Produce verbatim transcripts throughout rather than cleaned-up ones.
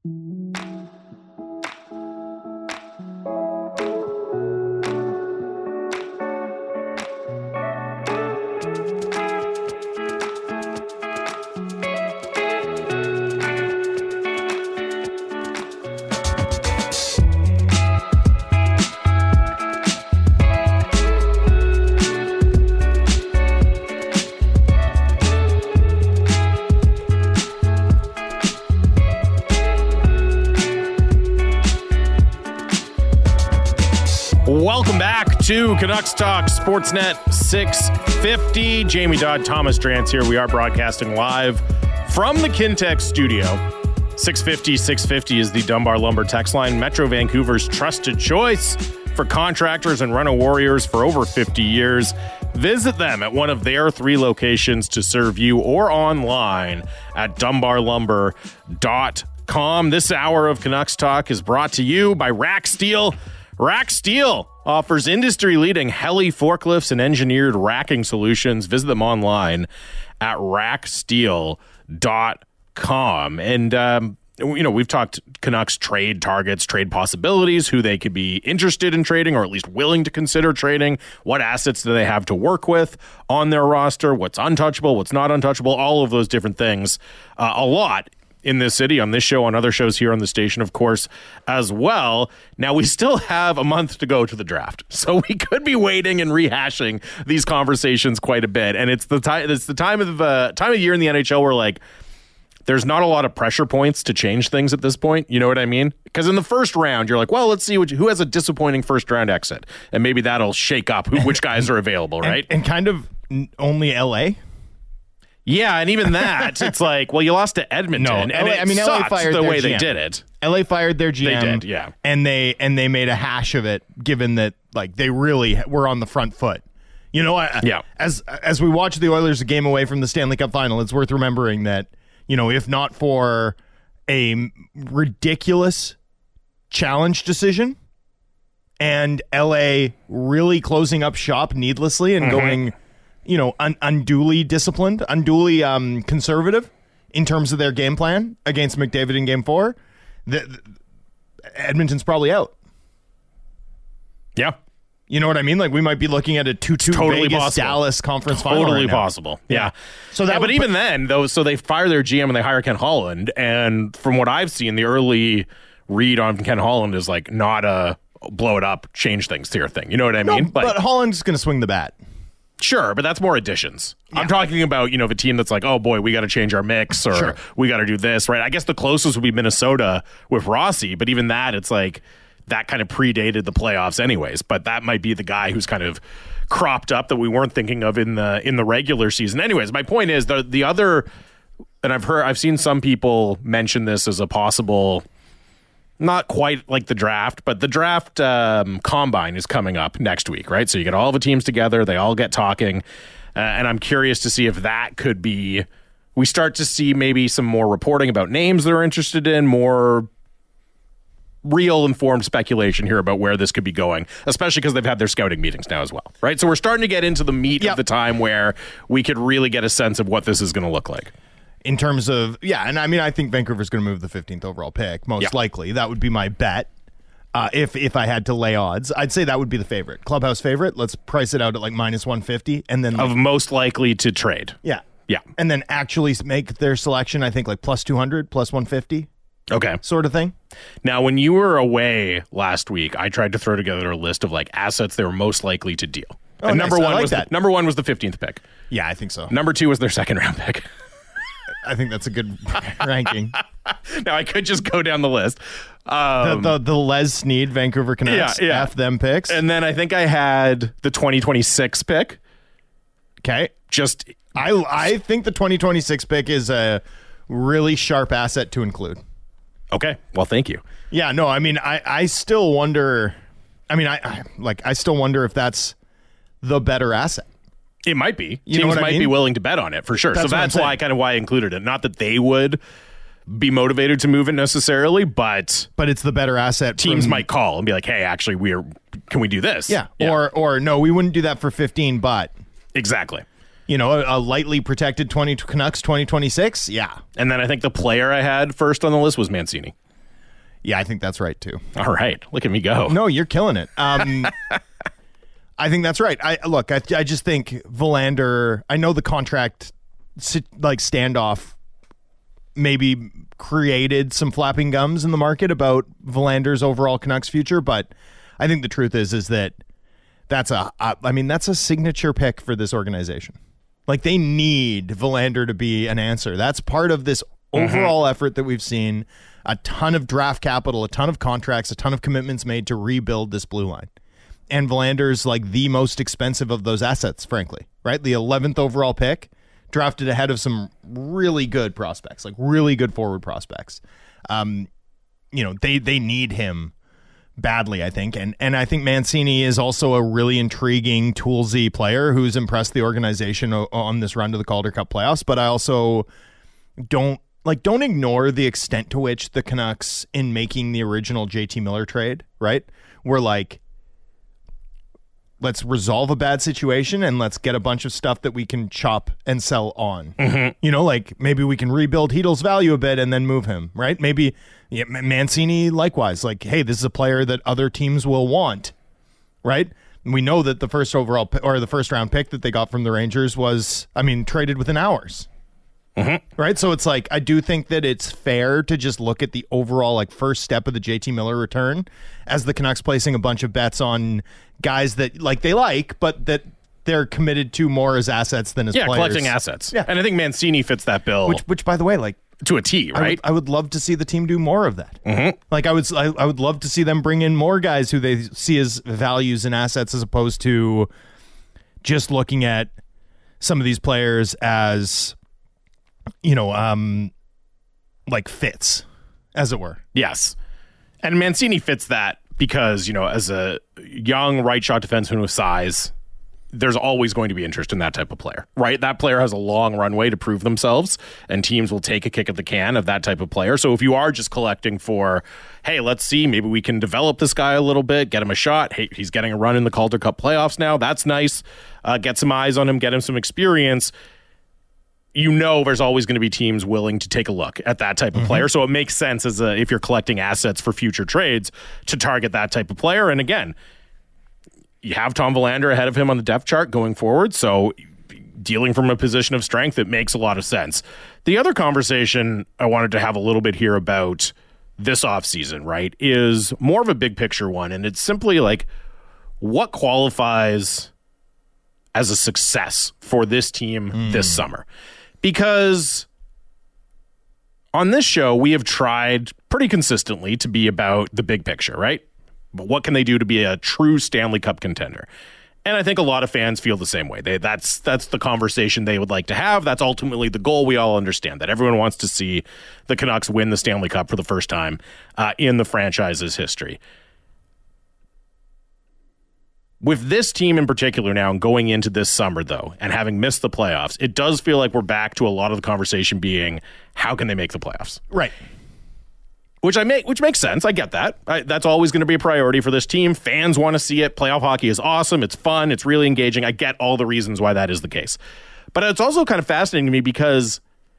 Welcome back to Canucks Talk Sportsnet six fifty. Jamie Dodd, Thomas Drance here. We are broadcasting live from the Kintex studio. six fifty, six fifty is the Dunbar Lumber text line, Metro Vancouver's trusted choice for contractors and rental warriors for over fifty years. Visit them at one of their three locations to serve you or online at dunbar lumber dot com. This hour of Canucks Talk is brought to you by Rack Steel. Rack Steel offers industry-leading heli forklifts and engineered racking solutions. Visit them online at rack steel dot com. And, um, you know, we've talked Canucks trade targets, trade possibilities, who they could be interested in trading or at least willing to consider trading. What assets do they have to work with on their roster? What's untouchable? What's not untouchable? All of those different things. Uh, a lot in this city, on this show, on other shows here on the station, of course, as well. Now, we still have a month to go to the draft, so we could be waiting and rehashing these conversations quite a bit. And it's the time. It's the time of uh, time of year in the N H L where, like, there's not a lot of pressure points to change things at this point. You know what I mean? Because in the first round, you're like, well, let's see what, who has a disappointing first round exit, and maybe that'll shake up who, which guys are available, right? And, and kind of only L A. Yeah, and even that, it's like, well, you lost to Edmonton. No, and L A, it I mean, L A sucked fired the their way G M. they did it. L A fired their G M. They did, yeah. And they and they made a hash of it, given that like they really were on the front foot. You know, I, yeah. As as we watch the Oilers a game away from the Stanley Cup final, it's worth remembering that, you know, if not for a ridiculous challenge decision and L A really closing up shop needlessly and mm-hmm. going, you know, un- unduly disciplined, unduly um, conservative in terms of their game plan against McDavid in game four, the, the, Edmonton's probably out. Yeah. You know what I mean? Like, we might be looking at a two two totally Vegas possible. Dallas conference totally final right now. possible. Yeah. yeah. So that yeah, but put, even then, though, so they fire their G M and they hire Ken Holland. And from what I've seen, the early read on Ken Holland is like not a blow it up, change things to your thing. You know what I no, mean? But like, Holland's going to swing the bat. Sure, but that's more additions. Yeah. I'm talking about, you know, the team that's like, oh boy, we got to change our mix or sure. we got to do this, right? I guess the closest would be Minnesota with Rossi, but even that, it's like that kind of predated the playoffs anyways. But that might be the guy who's kind of cropped up that we weren't thinking of in the in the regular season. Anyways, my point is the the other, and I've heard, I've seen some people mention this as a possible, not quite like the draft, but the draft um, combine is coming up next week, right? So you get all the teams together, they all get talking, uh, and I'm curious to see if that could be, we start to see maybe some more reporting about names they're interested in, more real informed speculation here about where this could be going, especially because they've had their scouting meetings now as well, right? So we're starting to get into the meat yep. of the time where we could really get a sense of what this is going to look like. In terms of, yeah, and I mean, I think Vancouver's going to move the fifteenth overall pick, most yeah. likely. That would be my bet. Uh, if if I had to lay odds, I'd say that would be the favorite. Clubhouse favorite, let's price it out at like minus one fifty. And then, of like, most likely to trade. Yeah. Yeah. And then actually make their selection, I think, like plus two hundred, plus one fifty. Okay. Sort of thing. Now, when you were away last week, I tried to throw together a list of like assets they were most likely to deal. Oh, and nice. number one I like was that. The, number one was the fifteenth pick. Yeah, I think so. Number two was their second round pick. I think that's a good ranking. Now, I could just go down the list. Um, the, the the Les Snead Vancouver Canucks yeah, yeah. F them picks. And then I think I had the twenty twenty-six pick. Okay. Just I I think the twenty twenty-six pick is a really sharp asset to include. Okay. Well, thank you. Yeah, no, I mean, I, I still wonder, I mean, I, I like I still wonder if that's the better asset. It might be. You know Teams what I might mean? be willing to bet on it for sure. That's so what that's I'm why saying. kind of why I included it. Not that they would be motivated to move it necessarily, but But it's the better asset. teams from, might call and be like, hey, actually, we're can we do this? Yeah. Or or no, we wouldn't do that for fifteen, but exactly. you know, a, a lightly protected twenty Canucks twenty twenty-six. Yeah. And then I think the player I had first on the list was Mancini. Yeah, I think that's right too. All right, look at me go. No, you're killing it. Um, I think that's right. I look, I, I just think Verlander. I know the contract like standoff maybe created some flapping gums in the market about Verlander's overall Canucks future, but I think the truth is is that that's a. I mean, that's a signature pick for this organization. Like, they need Verlander to be an answer. That's part of this overall mm-hmm. effort that we've seen. A ton of draft capital, a ton of contracts, a ton of commitments made to rebuild this blue line. And Verlander's like the most expensive of those assets, frankly, right? The eleventh overall pick, drafted ahead of some really good prospects, like really good forward prospects. Um, you know, they they need him badly, I think. And and I think Mancini is also a really intriguing, toolsy player who's impressed the organization o- on this run to the Calder Cup playoffs. But I also don't like don't ignore the extent to which the Canucks, in making the original J T Miller trade, right, were like, let's resolve a bad situation and let's get a bunch of stuff that we can chop and sell on. Mm-hmm. You know, like maybe we can rebuild Heedle's value a bit and then move him, right? Maybe yeah, Mancini likewise. Like, hey, this is a player that other teams will want, right? And we know that the first overall or the first round pick that they got from the Rangers was, I mean, traded within hours. Mm-hmm. Right. So it's like, I do think that it's fair to just look at the overall like first step of the J T Miller return as the Canucks placing a bunch of bets on guys that like they like, but that they're committed to more as assets than as yeah, players. collecting assets. Yeah. And I think Mancini fits that bill. Which, which by the way, like to a T, right? I would, I would love to see the team do more of that. Mm-hmm. Like I would, I, I would love to see them bring in more guys who they see as values and assets as opposed to just looking at some of these players as, you know, um, like fits, as it were. Yes. And Mancini fits that because, you know, as a young right shot defenseman with size, there's always going to be interest in that type of player, right? That player has a long runway to prove themselves, and teams will take a kick at the can of that type of player. So if you are just collecting for, hey, let's see, maybe we can develop this guy a little bit, get him a shot. Hey, he's getting a run in the Calder Cup playoffs now. That's nice. Uh, get some eyes on him, get him some experience. You know, there's always going to be teams willing to take a look at that type of mm-hmm. player. So it makes sense as a, if you're collecting assets for future trades to target that type of player. And again, you have Tom Verlander ahead of him on the depth chart going forward. So dealing from a position of strength, it makes a lot of sense. The other conversation I wanted to have a little bit here about this offseason, right, is more of a big picture one. And it's simply like, what qualifies as a success for this team mm. this summer? Because on this show, we have tried pretty consistently to be about the big picture, right? But what can they do to be a true Stanley Cup contender? And I think a lot of fans feel the same way. They, that's that's the conversation they would like to have. That's ultimately the goal. We all understand that. Everyone wants to see the Canucks win the Stanley Cup for the first time uh, in the franchise's history. With this team in particular now and going into this summer, though, and having missed the playoffs, it does feel like we're back to a lot of the conversation being, how can they make the playoffs? Right. Which I make, which makes sense. I get that. I, that's always going to be a priority for this team. Fans want to see it. Playoff hockey is awesome. It's fun. It's really engaging. I get all the reasons why that is the case. But it's also kind of fascinating to me because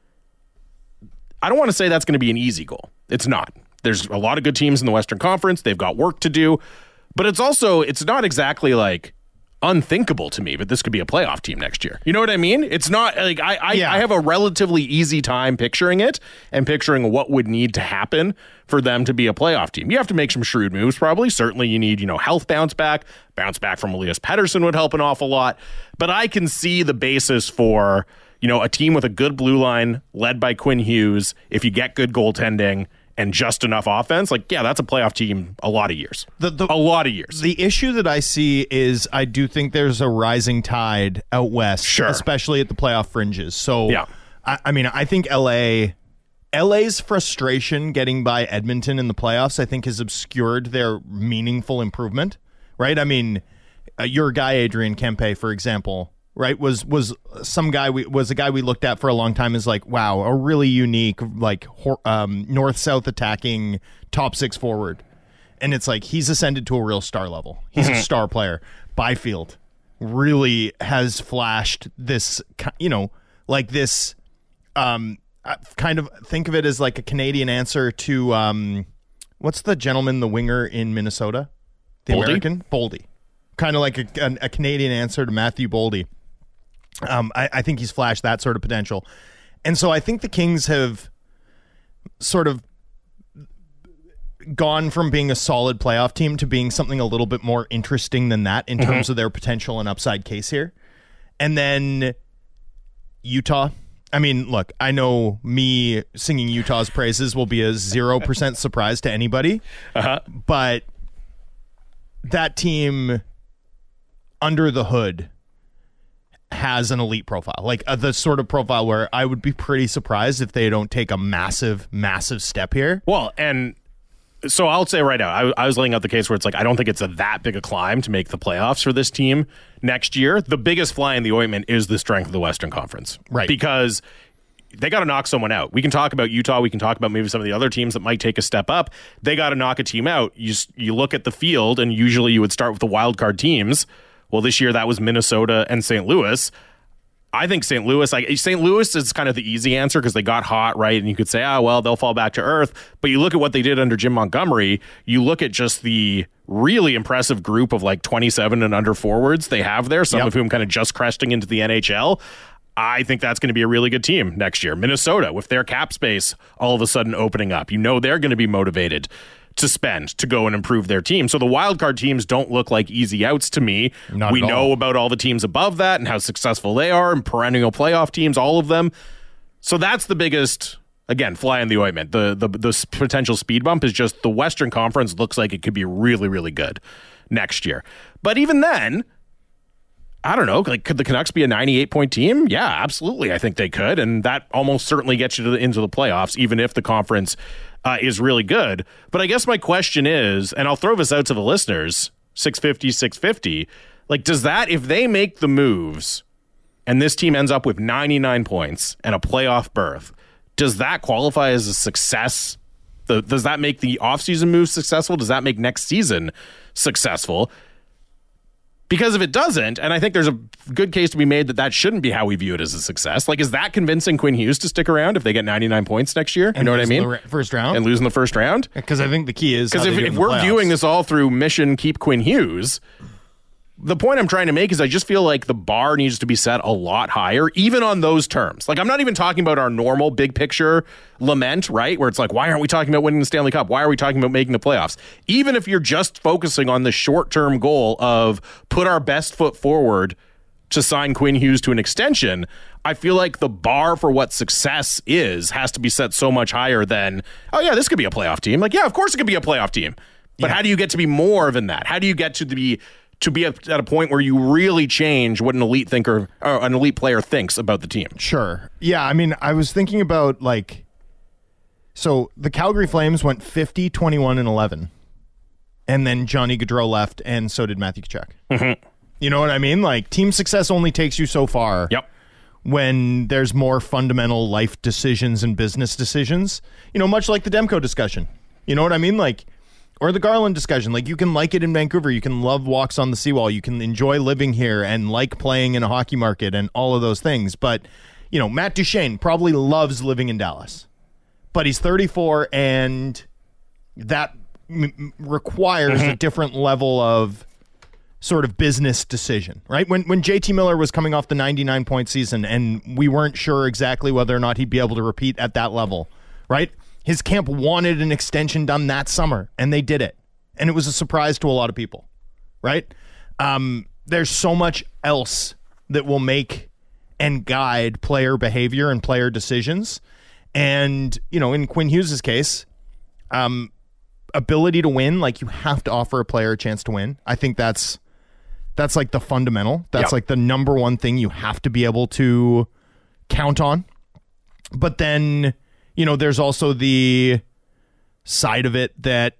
I don't want to say that's going to be an easy goal. It's not. There's a lot of good teams in the Western Conference. They've got work to do. But it's also, it's not exactly like unthinkable to me, but this could be a playoff team next year. You know what I mean? It's not like I I, yeah. I have a relatively easy time picturing it and picturing what would need to happen for them to be a playoff team. You have to make some shrewd moves, probably. Certainly you need, you know, health bounce back. Bounce back from Elias Pettersson would help an awful lot. But I can see the basis for, you know, a team with a good blue line led by Quinn Hughes. If you get good goaltending and just enough offense, like, yeah, that's a playoff team a lot of years. The, the, a lot of years. The issue that I see is I do think there's a rising tide out west, sure. especially at the playoff fringes. So, yeah. I, I mean, I think L A, L A's frustration getting by Edmonton in the playoffs, I think, has obscured their meaningful improvement, right? I mean, uh, your guy, Adrian Kempe, for example, right, was was some guy we was a guy we looked at for a long time as like, wow, a really unique like um, north south attacking top six forward, and it's like he's ascended to a real star level. He's mm-hmm. a star player. Byfield really has flashed this, you know, like this, um, kind of think of it as like a Canadian answer to um, what's the gentleman, the winger in Minnesota? The Boldy? American? Boldy. Kind of like a, a, a Canadian answer to Matthew Boldy. Um, I, I think he's flashed that sort of potential. And so I think the Kings have sort of gone from being a solid playoff team to being something a little bit more interesting than that in mm-hmm. terms of their potential and upside case here. And then Utah. I mean, look, I know me singing Utah's praises will be a zero percent surprise to anybody, uh-huh. but that team under the hood has an elite profile, like uh, the sort of profile where I would be pretty surprised if they don't take a massive, massive step here. Well, and so I'll say right now, I, I was laying out the case where it's like, I don't think it's a that big a climb to make the playoffs for this team next year. The biggest fly in the ointment is the strength of the Western Conference. Right. Because they got to knock someone out. We can talk about Utah. We can talk about maybe some of the other teams that might take a step up. They got to knock a team out. You, you look at the field, and usually you would start with the wild card teams. Well, this year that was Minnesota and Saint Louis. I think Saint Louis, like Saint Louis is kind of the easy answer because they got hot, right? And you could say, ah, oh, well, they'll fall back to earth. But you look at what they did under Jim Montgomery, you look at just the really impressive group of like twenty-seven and under forwards they have there, some yep. of whom kind of just cresting into the N H L. I think that's going to be a really good team next year. Minnesota, with their cap space all of a sudden opening up, you know they're going to be motivated to spend to go and improve their team. So the wildcard teams don't look like easy outs to me. Not we at all. know about all the teams above that and how successful they are and perennial playoff teams, all of them. So that's the biggest, again, fly in the ointment. The, the, the potential speed bump is just the Western Conference looks like it could be really, really good next year. But even then, I don't know, like could the Canucks be a ninety-eight point team? Yeah, absolutely. I think they could. And that almost certainly gets you to the, into the playoffs, even if the conference Uh, is really good. But I guess my question is, and I'll throw this out to the listeners, six fifty, six fifty, like does that, if they make the moves and this team ends up with ninety-nine points and a playoff berth, does that qualify as a success? The, does that make the offseason moves successful? Does that make next season successful? Because if it doesn't, and I think there's a good case to be made that that shouldn't be how we view it as a success. Like, is that convincing Quinn Hughes to stick around if they get ninety-nine points next year? You and know what I mean? The first round. And losing the first round? Because I think the key is because if, if we're playoffs. viewing this all through mission keep Quinn Hughes, the point I'm trying to make is I just feel like the bar needs to be set a lot higher, even on those terms. Like, I'm not even talking about our normal big picture lament, right? Where it's like, why aren't we talking about winning the Stanley Cup? Why are we talking about making the playoffs? Even if you're just focusing on the short-term goal of put our best foot forward to sign Quinn Hughes to an extension, I feel like the bar for what success is has to be set so much higher than, oh yeah, this could be a playoff team. Like, yeah, of course it could be a playoff team. But yeah. How do you get to be more than that? How do you get to be to be at a point where you really change what an elite thinker or an elite player thinks about the team? Sure. Yeah, I mean, I was thinking about, like, so the Calgary Flames went fifty, twenty-one, and eleven. And then Johnny Gaudreau left, and so did Matthew Tkachuk. Mm-hmm. You know what I mean? Like, team success only takes you so far. Yep. When there's more fundamental life decisions and business decisions. You know, much like the Demko discussion. You know what I mean? Like, or the Garland discussion. Like, you can like it in Vancouver. You can love walks on the seawall. You can enjoy living here and like playing in a hockey market and all of those things. But, you know, Matt Duchene probably loves living in Dallas. But he's thirty-four, and that m- requires mm-hmm. a different level of sort of business decision, right? When when J T Miller was coming off the ninety-nine point season and we weren't sure exactly whether or not he'd be able to repeat at that level, right? His camp wanted an extension done that summer, and they did it. And it was a surprise to a lot of people, right? Um, there's so much else that will make and guide player behavior and player decisions. And, you know, in Quinn Hughes' case, um, ability to win, like, you have to offer a player a chance to win. I think that's that's like the fundamental. That's yep. like the number one thing you have to be able to count on. But then, you know, there's also the side of it that,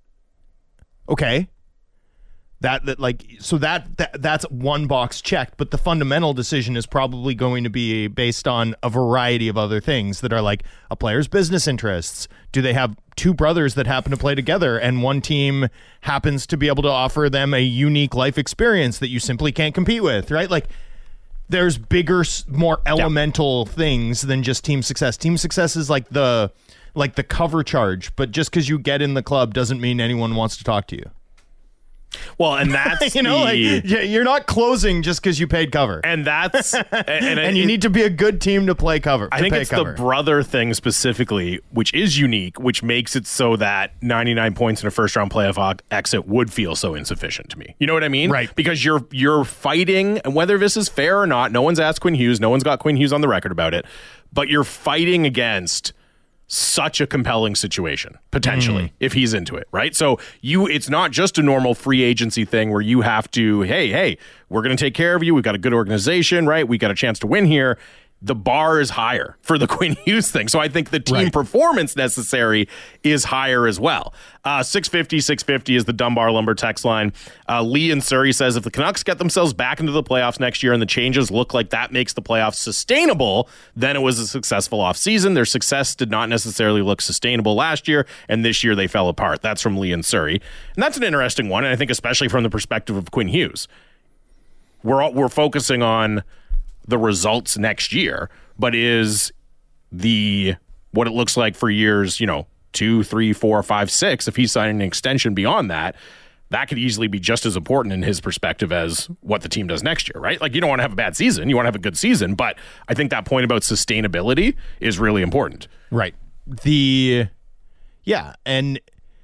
okay, that that like so that, that that's one box checked, but the fundamental decision is probably going to be based on a variety of other things that are like a player's business interests. Do they have two brothers that happen to play together and one team happens to be able to offer them a unique life experience that you simply can't compete with, right? Like, there's bigger, more elemental yeah. things than just team success. Team success is like the like the cover charge, but just because you get in the club doesn't mean anyone wants to talk to you. Well, and that's you know, the, like you're not closing just because you paid cover, and that's and, and, and you it, need to be a good team to play cover. I think it's cover. the brother thing specifically, which is unique, which makes it so that ninety-nine points in a first round playoff exit would feel so insufficient to me. You know what I mean? Right. Because you're you're fighting, and whether this is fair or not, no one's asked Quinn Hughes, no one's got Quinn Hughes on the record about it, but you're fighting against such a compelling situation potentially mm. if he's into it, right? So you it's not just a normal free agency thing where you have to hey hey we're going to take care of you, we've got a good organization, right? We got a chance to win here. The bar is higher for the Quinn Hughes thing. So I think the team right. performance necessary is higher as well. Uh, six fifty, six fifty is the Dunbar Lumber text line. Uh, Lee in Surrey says, if the Canucks get themselves back into the playoffs next year and the changes look like that makes the playoffs sustainable, then it was a successful offseason. Their success did not necessarily look sustainable last year, and this year they fell apart. That's from Lee in Surrey. And that's an interesting one, and I think especially from the perspective of Quinn Hughes. We're all, we're focusing on the results next year, but is the what it looks like for years, you know, two, three, four, five, six, if he's signing an extension beyond that, that could easily be just as important in his perspective as what the team does next year, right? Like, you don't want to have a bad season, you want to have a good season, but I think that point about sustainability is really important. Right. The, yeah, and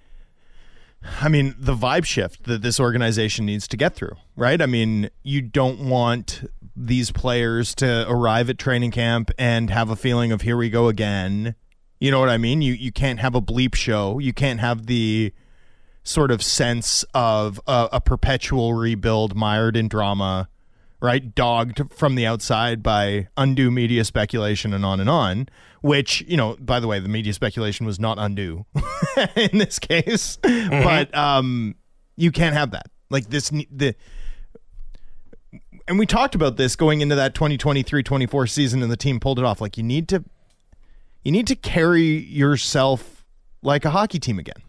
I mean, the vibe shift that this organization needs to get through, right? I mean, you don't want these players to arrive at training camp and have a feeling of here we go again. You know what I mean? You you can't have a bleep show. You can't have the sort of sense of a, a perpetual rebuild mired in drama, right? Dogged from the outside by undue media speculation and on and on, which, you know, by the way, the media speculation was not undue in this case, mm-hmm. but um, you can't have that. Like this, the, and we talked about this going into that twenty twenty-three twenty-four season, and the team pulled it off. Like, you need to, you need to carry yourself like a hockey team again.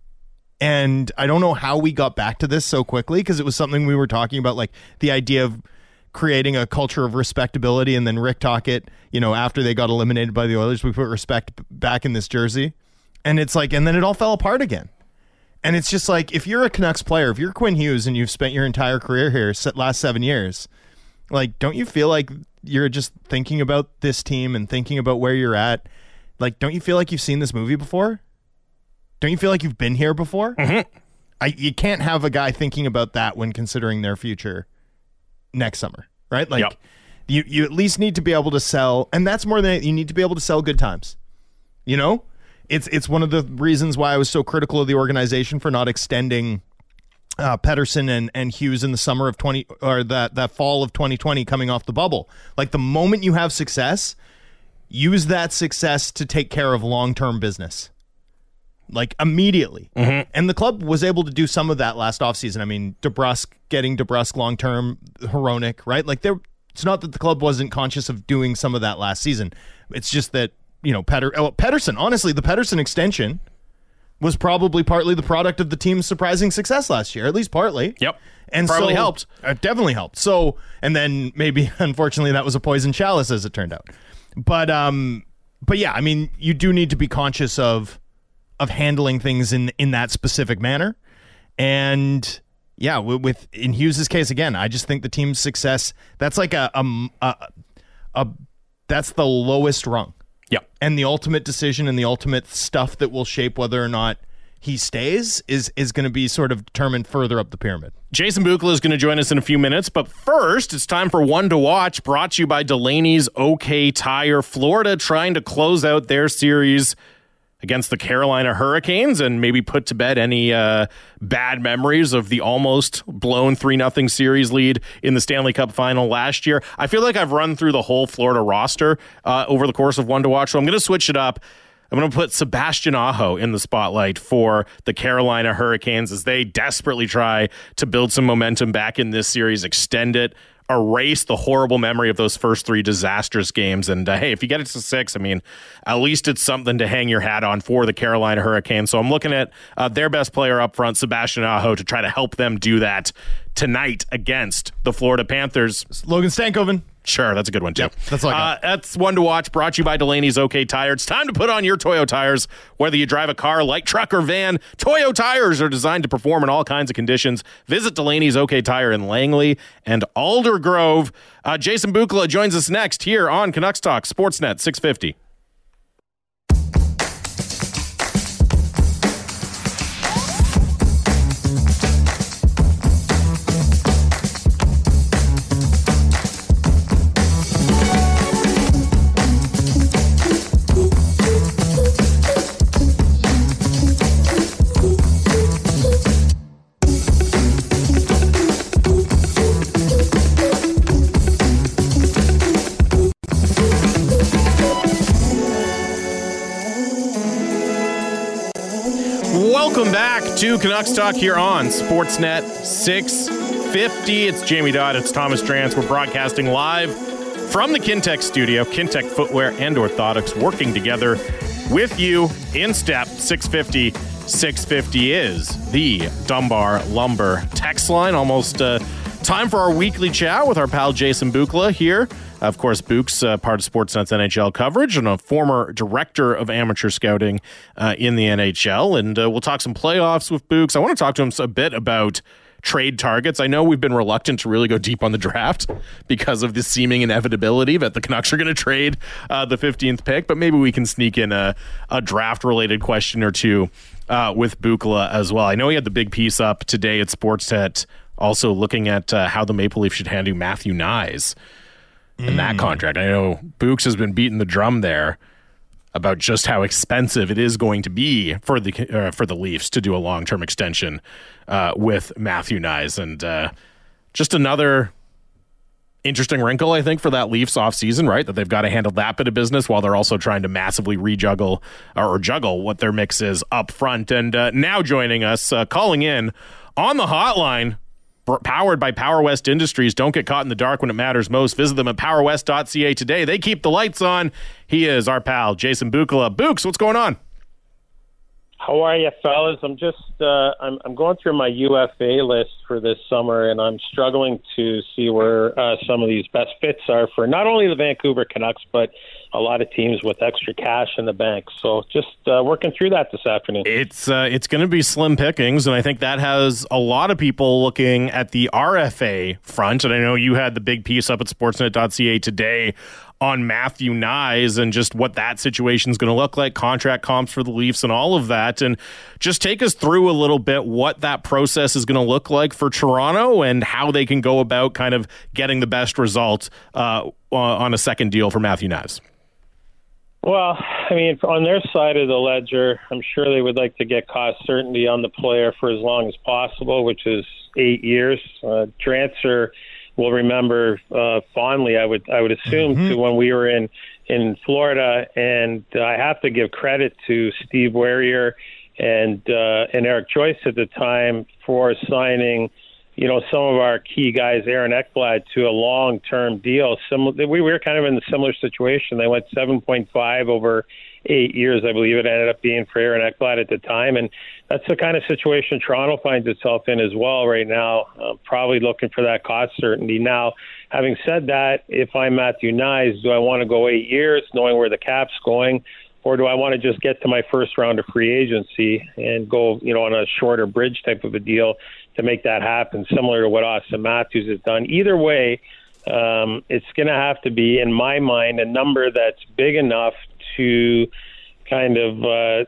And I don't know how we got back to this so quickly, because it was something we were talking about, like the idea of creating a culture of respectability, and then Rick Tocchet, you know, after they got eliminated by the Oilers, we put respect back in this jersey. And it's like, and then it all fell apart again. And it's just like, if you're a Canucks player, if you're Quinn Hughes and you've spent your entire career here, last seven years, like, don't you feel like you're just thinking about this team and thinking about where you're at? Like, don't you feel like you've seen this movie before? Don't you feel like you've been here before? Mm-hmm. I, you can't have a guy thinking about that when considering their future next summer, right? Like, yep. you, you at least need to be able to sell, and that's more than, you need to be able to sell good times, you know? It's it's one of the reasons why I was so critical of the organization for not extending uh, Pettersson and, and Hughes in the summer of twenty or that that fall of twenty twenty coming off the bubble. Like, the moment you have success, use that success to take care of long-term business. Like, immediately. Mm-hmm. And the club was able to do some of that last offseason. I mean, DeBrusk, getting DeBrusk long-term, Hronek, right? Like, there, it's not that the club wasn't conscious of doing some of that last season. It's just that, you know, Petter, oh, Pettersson, honestly, the Pettersson extension was probably partly the product of the team's surprising success last year, at least partly. Yep. And probably so, helped. It definitely helped. So, and then maybe, unfortunately, that was a poison chalice, as it turned out. But, um, but yeah, I mean, you do need to be conscious of of handling things in in that specific manner. And yeah, with in Hughes' case, again, I just think the team's success, that's like a a, a, a that's the lowest rung. Yeah. And the ultimate decision and the ultimate stuff that will shape whether or not he stays is is going to be sort of determined further up the pyramid. Jason Bukala is going to join us in a few minutes, but first, it's time for One to Watch, brought to you by Delaney's OK Tire. Florida trying to close out their series against the Carolina Hurricanes and maybe put to bed any uh, bad memories of the almost blown three nothing series lead in the Stanley Cup final last year. I feel like I've run through the whole Florida roster uh, over the course of One to Watch, so I'm going to switch it up. I'm going to put Sebastian Aho in the spotlight for the Carolina Hurricanes as they desperately try to build some momentum back in this series, extend it, erase the horrible memory of those first three disastrous games. And uh, hey, if you get it to six, I mean, at least it's something to hang your hat on for the Carolina Hurricanes. So I'm looking at uh, their best player up front, Sebastian Aho, to try to help them do that tonight against the Florida Panthers. Logan Stankoven. Sure, that's a good one, too. Yep, that's all I got. Uh, that's one to watch, brought to you by Delaney's OK Tire. It's time to put on your Toyo tires. Whether you drive a car, light truck, or van, Toyo tires are designed to perform in all kinds of conditions. Visit Delaney's OK Tire in Langley and Alder Grove. Uh, Jason Bukala joins us next here on Canucks Talk, Sportsnet six fifty. Welcome back to Canucks Talk here on Sportsnet six fifty. It's Jamie Dodd. It's Thomas Drance. We're broadcasting live from the Kintec studio. Kintec Footwear and Orthotics working together with you in step. six fifty. six fifty is the Dunbar Lumber text line. Almost uh, time for our weekly chat with our pal Jason Bukala here. Of course, Book's uh, part of Sportsnet's N H L coverage and a former director of amateur scouting uh, in the N H L. And uh, we'll talk some playoffs with Books. I want to talk to him a bit about trade targets. I know we've been reluctant to really go deep on the draft because of the seeming inevitability that the Canucks are going to trade uh, the fifteenth pick, but maybe we can sneak in a, a draft-related question or two uh, with Bukala as well. I know he had the big piece up today at Sportsnet, also looking at uh, how the Maple Leafs should handle Matthew Knies in that contract. I know Books has been beating the drum there about just how expensive it is going to be for the uh, for the Leafs to do a long-term extension uh, with Matthew Knies. And uh, just another interesting wrinkle, I think, for that Leafs offseason, right? That they've got to handle that bit of business while they're also trying to massively rejuggle or, or juggle what their mix is up front. And uh, now joining us, uh, calling in on the hotline, powered by Power West Industries. Don't get caught in the dark when it matters most. Visit them at power west dot c a today. They keep the lights on. He is our pal, Jason Bukala. Books, what's going on? How are you, fellas? I'm just uh, I'm, I'm going through my U F A list for this summer, and I'm struggling to see where uh, some of these best fits are for not only the Vancouver Canucks, but a lot of teams with extra cash in the bank. So just uh, working through that this afternoon. It's uh, it's going to be slim pickings, and I think that has a lot of people looking at the R F A front. And I know you had the big piece up at sportsnet dot c a today on Matthew Knies and just what that situation is going to look like, contract comps for the Leafs and all of that. And just take us through a little bit what that process is going to look like for Toronto and how they can go about kind of getting the best result uh, on a second deal for Matthew Knies. Well, I mean, on their side of the ledger, I'm sure they would like to get cost certainty on the player for as long as possible, which is eight years. Uh, Drancer will remember uh, fondly, I would I would assume, mm-hmm. to when we were in, in Florida. And uh, I have to give credit to Steve Warrior and uh, and Eric Joyce at the time for signing, you know, some of our key guys, Aaron Ekblad, to a long-term deal. Similar, we were kind of in a similar situation. They went seven point five over eight years, I believe it ended up being for Aaron Ekblad at the time. And that's the kind of situation Toronto finds itself in as well right now, uh, probably looking for that cost certainty. Now, having said that, if I'm Matthew Knies, do I want to go eight years knowing where the cap's going, or do I want to just get to my first round of free agency and go, you know, on a shorter bridge type of a deal to make that happen, similar to what Austin Matthews has done? Either way, um, it's going to have to be, in my mind, a number that's big enough to kind of uh,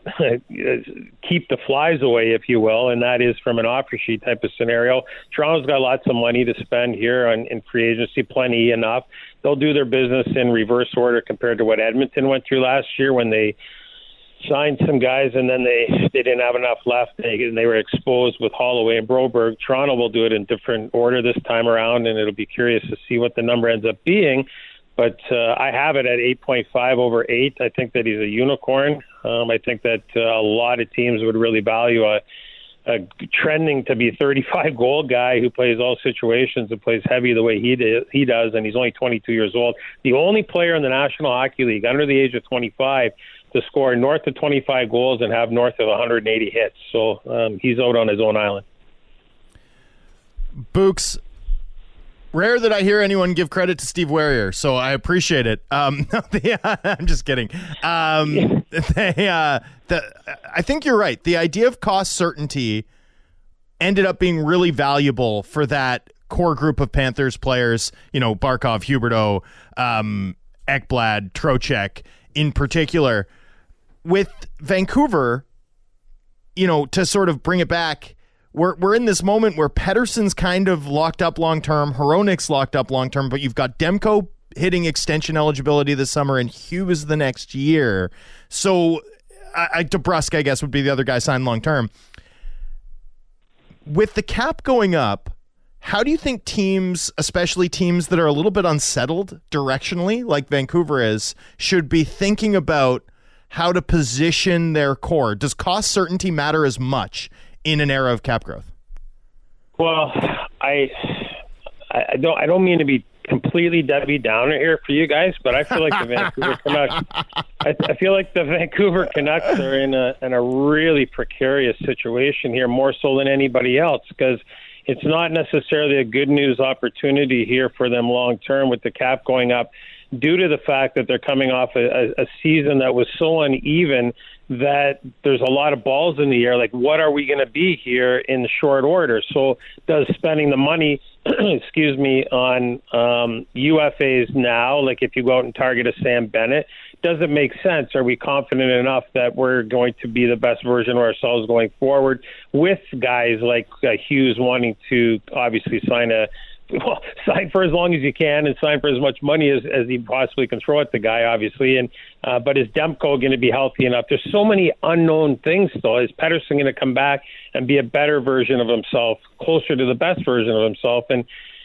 keep the flies away, if you will, and that is from an offer sheet type of scenario. Toronto's got lots of money to spend here on, in free agency, plenty enough. They'll do their business in reverse order compared to what Edmonton went through last year when they signed some guys and then they, they didn't have enough left they, and they were exposed with Holloway and Broberg. Toronto will do it in different order this time around, and it'll be curious to see what the number ends up being. But uh, I have it at eight point five over eight. I think that he's a unicorn. Um, I think that uh, a lot of teams would really value a, a trending to be thirty-five goal guy who plays all situations and plays heavy the way he did, he does, and he's only twenty-two years old. The only player in the National Hockey League under the age of twenty-five to score north of twenty-five goals and have north of one hundred eighty hits. So um, he's out on his own island. Books, Rare that I hear anyone give credit to Steve Warrior, so I appreciate it. Um, the, uh, I'm just kidding. Um, they, uh, the, I think you're right. The idea of cost certainty ended up being really valuable for that core group of Panthers players, you know, Barkov, Huberdeau, um, Ekblad, Trocheck in particular. With Vancouver, you know, to sort of bring it back, we're we're in this moment where Pettersson's kind of locked up long-term, Hronik's locked up long-term, but you've got Demko hitting extension eligibility this summer and Hughes the next year. So I, I, DeBrusk, I guess, would be the other guy signed long-term. With the cap going up, how do you think teams, especially teams that are a little bit unsettled directionally, like Vancouver is, should be thinking about how to position their core? Does cost certainty matter as much in an era of cap growth? Well, I I don't I don't mean to be completely Debbie Downer here for you guys, but I feel like the Vancouver Canucks I, I feel like the Vancouver Canucks are in a in a really precarious situation here, more so than anybody else, because it's not necessarily a good news opportunity here for them long term with the cap going up, due to the fact that they're coming off a, a season that was so uneven that there's a lot of balls in the air. Like, what are we going to be here in short order? So does spending the money, excuse me, on um, U F As now, like if you go out and target a Sam Bennett, does it make sense? Are we confident enough that we're going to be the best version of ourselves going forward, with guys like uh, Hughes wanting to obviously sign a Well, sign for as long as you can and sign for as much money as, as he possibly can throw at the guy, obviously. And uh, but is Demko going to be healthy enough? There's so many unknown things still. Is Pettersson going to come back and be a better version of himself, closer to the best version of himself? And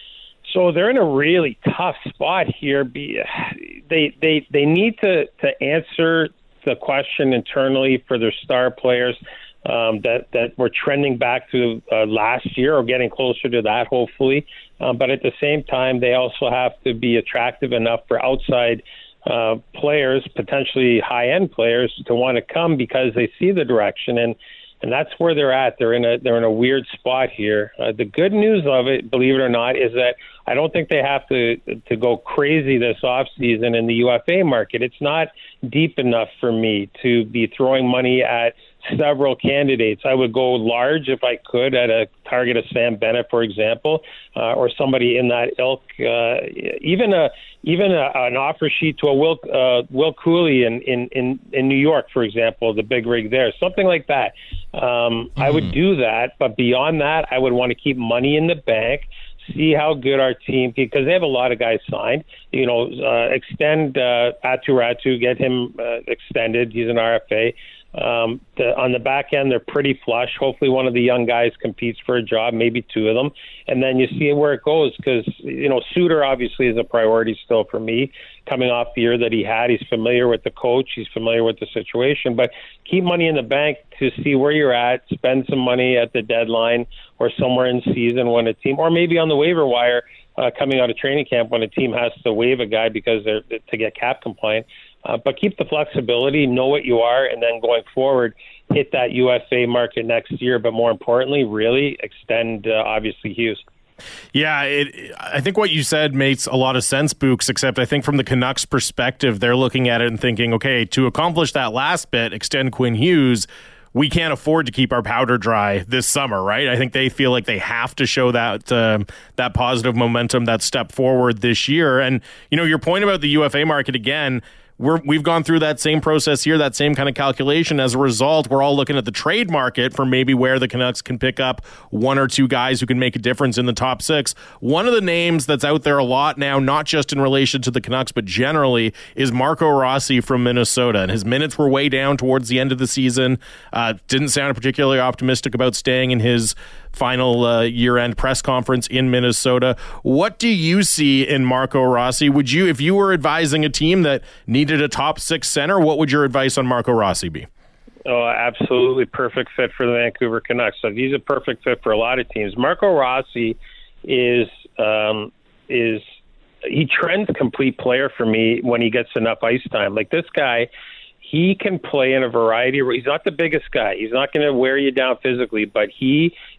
so they're in a really tough spot here. Be, they they they need to, to answer the question internally for their star players. Um, that, that we're trending back to uh, last year, or getting closer to that, hopefully. Uh, but at the same time, they also have to be attractive enough for outside uh, players, potentially high-end players, to want to come because they see the direction. And, and that's where they're at. They're in a they're in a weird spot here. Uh, the good news of it, believe it or not, is that I don't think they have to to go crazy this offseason in the U F A market. It's not deep enough for me to be throwing money at several candidates. I would go large if I could at a target of Sam Bennett, for example, uh, or somebody in that ilk. Uh, even a even a, an offer sheet to a Will uh, Will Cooley in, in, in, in New York, for example, the big rig there, something like that. Um, mm-hmm. I would do that, but beyond that, I would want to keep money in the bank. See how good our team, because they have a lot of guys signed. You know, uh, extend uh, Atu Ratu, get him uh, extended. He's an R F A. Um, the, on the back end, they're pretty flush. Hopefully one of the young guys competes for a job, maybe two of them. And then you see where it goes, because, you know, Suter obviously is a priority still for me. Coming off the year that he had, he's familiar with the coach, he's familiar with the situation. But keep money in the bank to see where you're at, spend some money at the deadline or somewhere in season when a team, or maybe on the waiver wire uh, coming out of training camp when a team has to waive a guy because they're to get cap compliant. Uh, but keep the flexibility, know what you are, and then going forward, hit that U F A market next year. But more importantly, really extend, uh, obviously, Hughes. Yeah, it, I think what you said makes a lot of sense, Books, except I think from the Canucks' perspective, they're looking at it and thinking, okay, to accomplish that last bit, extend Quinn Hughes, we can't afford to keep our powder dry this summer, right? I think they feel like they have to show that um, that positive momentum, that step forward this year. And, you know, your point about the U F A market, again, We're, we've gone through that same process here, that same kind of calculation. As a result, we're all looking at the trade market for maybe where the Canucks can pick up one or two guys who can make a difference in the top six. One of the names that's out there a lot now, not just in relation to the Canucks, but generally, is Marco Rossi from Minnesota. And his minutes were way down towards the end of the season. Uh, didn't sound particularly optimistic about staying in his final uh, year-end press conference in Minnesota. What do you see in Marco Rossi? Would you, if you were advising a team that needed a top six center, what would your advice on Marco Rossi be? Oh, absolutely perfect fit for the Vancouver Canucks. So he's a perfect fit for a lot of teams. Marco Rossi is um, is he trends complete player for me when he gets enough ice time. Like this guy, he can play in a variety of. He's not the biggest guy. He's not going to wear you down physically, but he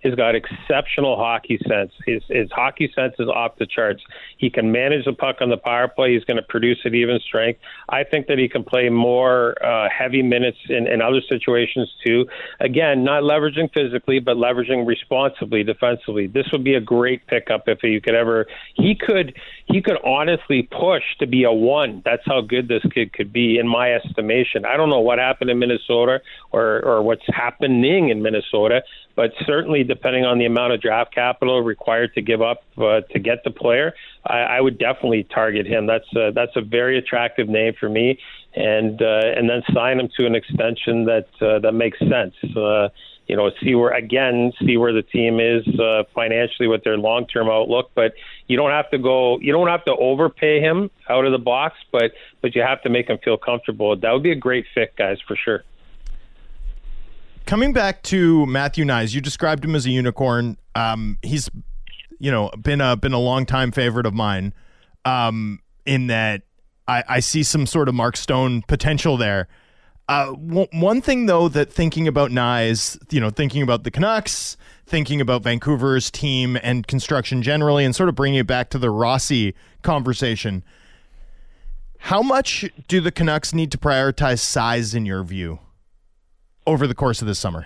has got exceptional hockey sense. His, his hockey sense is off the charts. He can manage the puck on the power play. He's going to produce at even strength. I think that he can play more uh, heavy minutes in, in other situations too. Again, not leveraging physically, but leveraging responsibly, defensively. This would be a great pickup if you could ever. He could. He could honestly push to be a one. That's how good this kid could be, in my estimation. I don't know what happened in Minnesota or, or what's happening in Minnesota, but certainly depending on the amount of draft capital required to give up uh, to get the player, I, I would definitely target him. That's a, that's a very attractive name for me, and uh, and then sign him to an extension that uh, that makes sense. Uh, You know, see where again, see where the team is uh, financially with their long-term outlook. But you don't have to go. You don't have to overpay him out of the box. But but you have to make him feel comfortable. That would be a great fit, guys, for sure. Coming back to Matthew Knies, you described him as a unicorn. Um, he's, you know, been a been a long-time favorite of mine. Um, in that, I, I see some sort of Mark Stone potential there. Uh, w- one thing, though, that thinking about Knies, you know, thinking about the Canucks, thinking about Vancouver's team and construction generally, and sort of bringing it back to the Rossi conversation, how much do the Canucks need to prioritize size, in your view, over the course of this summer?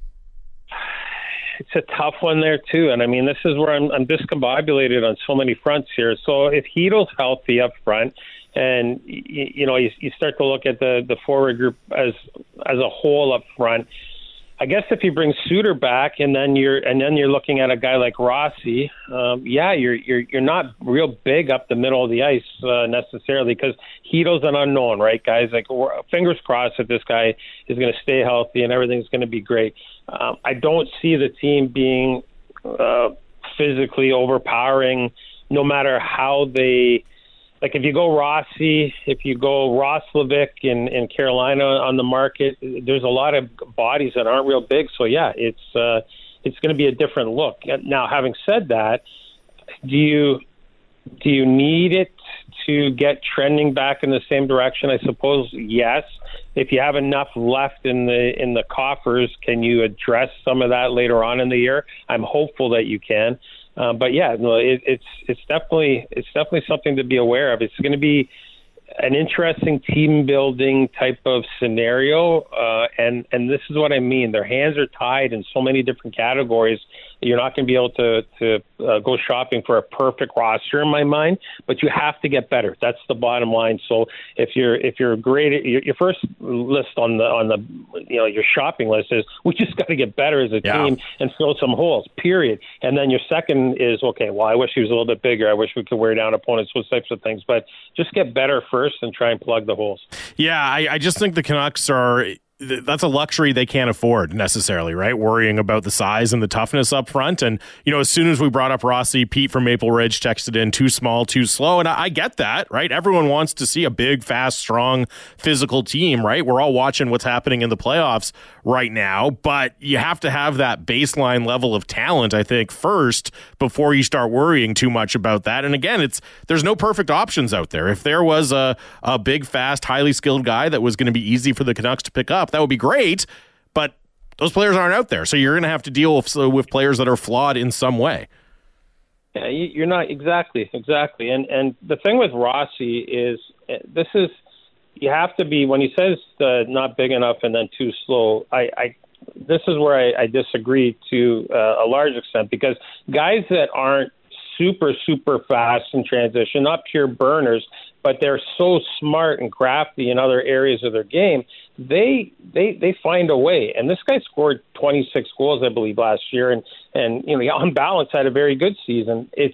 It's a tough one there, too. And, I mean, this is where I'm, I'm discombobulated on so many fronts here. So if Hedo's healthy up front, and, you know, you, you start to look at the, the forward group as as a whole up front. I guess if you bring Suter back, and then you're and then you're looking at a guy like Rossi, um, yeah, you're you're you're not real big up the middle of the ice uh, necessarily, because Hedo's an unknown, right, guys? Like, fingers crossed that this guy is going to stay healthy and everything's going to be great. Um, I don't see the team being uh, physically overpowering, no matter how they. Like, if you go Rossi, if you go Roslovic in, in Carolina on the market, there's a lot of bodies that aren't real big. So, yeah, it's uh, it's going to be a different look. Now, having said that, do you do you need it to get trending back in the same direction? I suppose, yes. If you have enough left in the in the coffers, can you address some of that later on in the year? I'm hopeful that you can. Uh, but yeah, no, it, it's it's definitely it's definitely something to be aware of. It's going to be an interesting team building type of scenario, uh, and and this is what I mean. Their hands are tied in so many different categories. You're not going to be able to to uh, go shopping for a perfect roster in my mind, but you have to get better. That's the bottom line. So if you're if you're great, your, your first list on the on the you know your shopping list is we just got to get better as a yeah. team and fill some holes. Period. And then your second is okay. Well, I wish he was a little bit bigger. I wish we could wear down opponents. Those types of things. But just get better first and try and plug the holes. Yeah, I, I just think the Canucks are. That's a luxury they can't afford necessarily, right? Worrying about the size and the toughness up front. And, you know, as soon as we brought up Rossi, Pete from Maple Ridge texted in too small, too slow. And I, I get that, right? Everyone wants to see a big, fast, strong, physical team, right? We're all watching what's happening in the playoffs right now, but you have to have that baseline level of talent, I think, first before you start worrying too much about that. And again, it's there's no perfect options out there. If there was a, a big, fast, highly skilled guy that was going to be easy for the Canucks to pick up, that would be great, but those players aren't out there. So you're going to have to deal with, so with players that are flawed in some way. Yeah, you're not exactly, exactly. And and the thing with Rossi is this is you have to be when he says uh, not big enough and then too slow. I, I this is where I, I disagree to uh, a large extent, because guys that aren't super super fast in transition, not pure burners, but they're so smart and crafty in other areas of their game, they they they find a way. And this guy scored twenty-six goals, I believe, last year, and and you know, on balance had a very good season. It's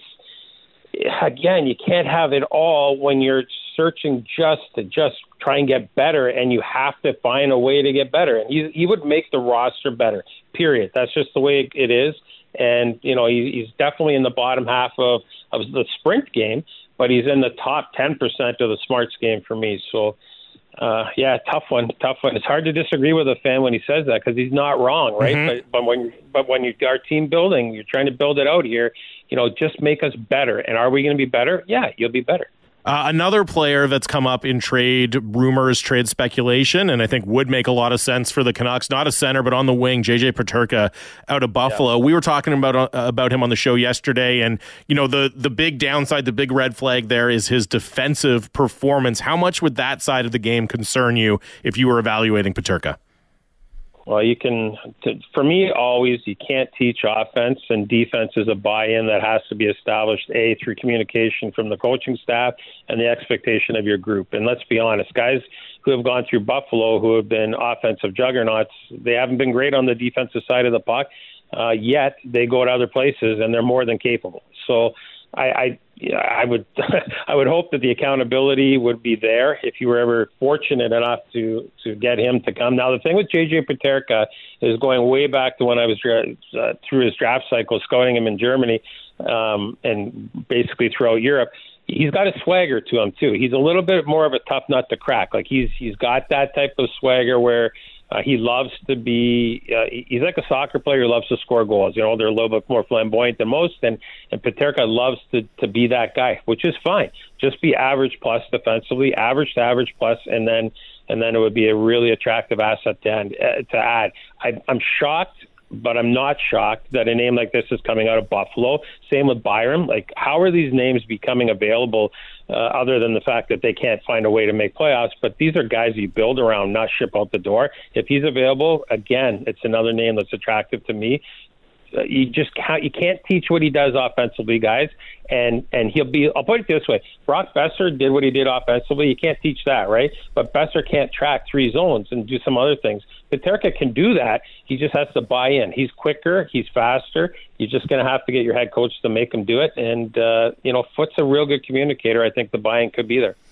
again, you can't have it all when you're searching just to just try and get better, and you have to find a way to get better. And he he would make the roster better. Period. That's just the way it is. And you know, he, he's definitely in the bottom half of of the sprint game, but he's in the top ten percent of the smarts game for me. So, uh, yeah, tough one, tough one. It's hard to disagree with a fan when he says that, because he's not wrong, right? Mm-hmm. But, but when but when you are team building, you're trying to build it out here. You know, just make us better. And are we going to be better? Yeah, you'll be better. Uh, another player that's come up in trade rumors, trade speculation, and I think would make a lot of sense for the Canucks, not a center, but on the wing, J J Peterka out of Buffalo. Yeah. We were talking about uh, about him on the show yesterday, and you know the the big downside, the big red flag there is his defensive performance. How much would that side of the game concern you if you were evaluating Peterka? Well, you can, for me, always, you can't teach offense, and defense is a buy-in that has to be established, A, through communication from the coaching staff and the expectation of your group. And let's be honest, guys who have gone through Buffalo, who have been offensive juggernauts, they haven't been great on the defensive side of the puck, uh, yet they go to other places, and they're more than capable. So I, I, I would I would hope that the accountability would be there if you were ever fortunate enough to, to get him to come. Now, the thing with J J Peterka is going way back to when I was uh, through his draft cycle, scouting him in Germany um, and basically throughout Europe. He's got a swagger to him, too. He's a little bit more of a tough nut to crack. Like, he's he's got that type of swagger where Uh, he loves to be, uh, he's like a soccer player who loves to score goals. You know, they're a little bit more flamboyant than most, and, and Peterka loves to, to be that guy, which is fine. Just be average plus defensively, average to average plus, and then and then it would be a really attractive asset to, end, uh, to add. I, I'm shocked, but I'm not shocked that a name like this is coming out of Buffalo. Same with Byram. Like, how are these names becoming available uh, other than the fact that they can't find a way to make playoffs? But these are guys you build around, not ship out the door. If he's available, again, it's another name that's attractive to me. Uh, you just can't, you can't teach what he does offensively, guys. And and he'll be, I'll put it this way, Brock Boeser did what he did offensively. You can't teach that, right? But Boeser can't track three zones and do some other things. Peterka can do that. He just has to buy in. He's quicker. He's faster. You're just going to have to get your head coach to make him do it. And, uh, you know, Foot's a real good communicator. I think the buy-in could be there.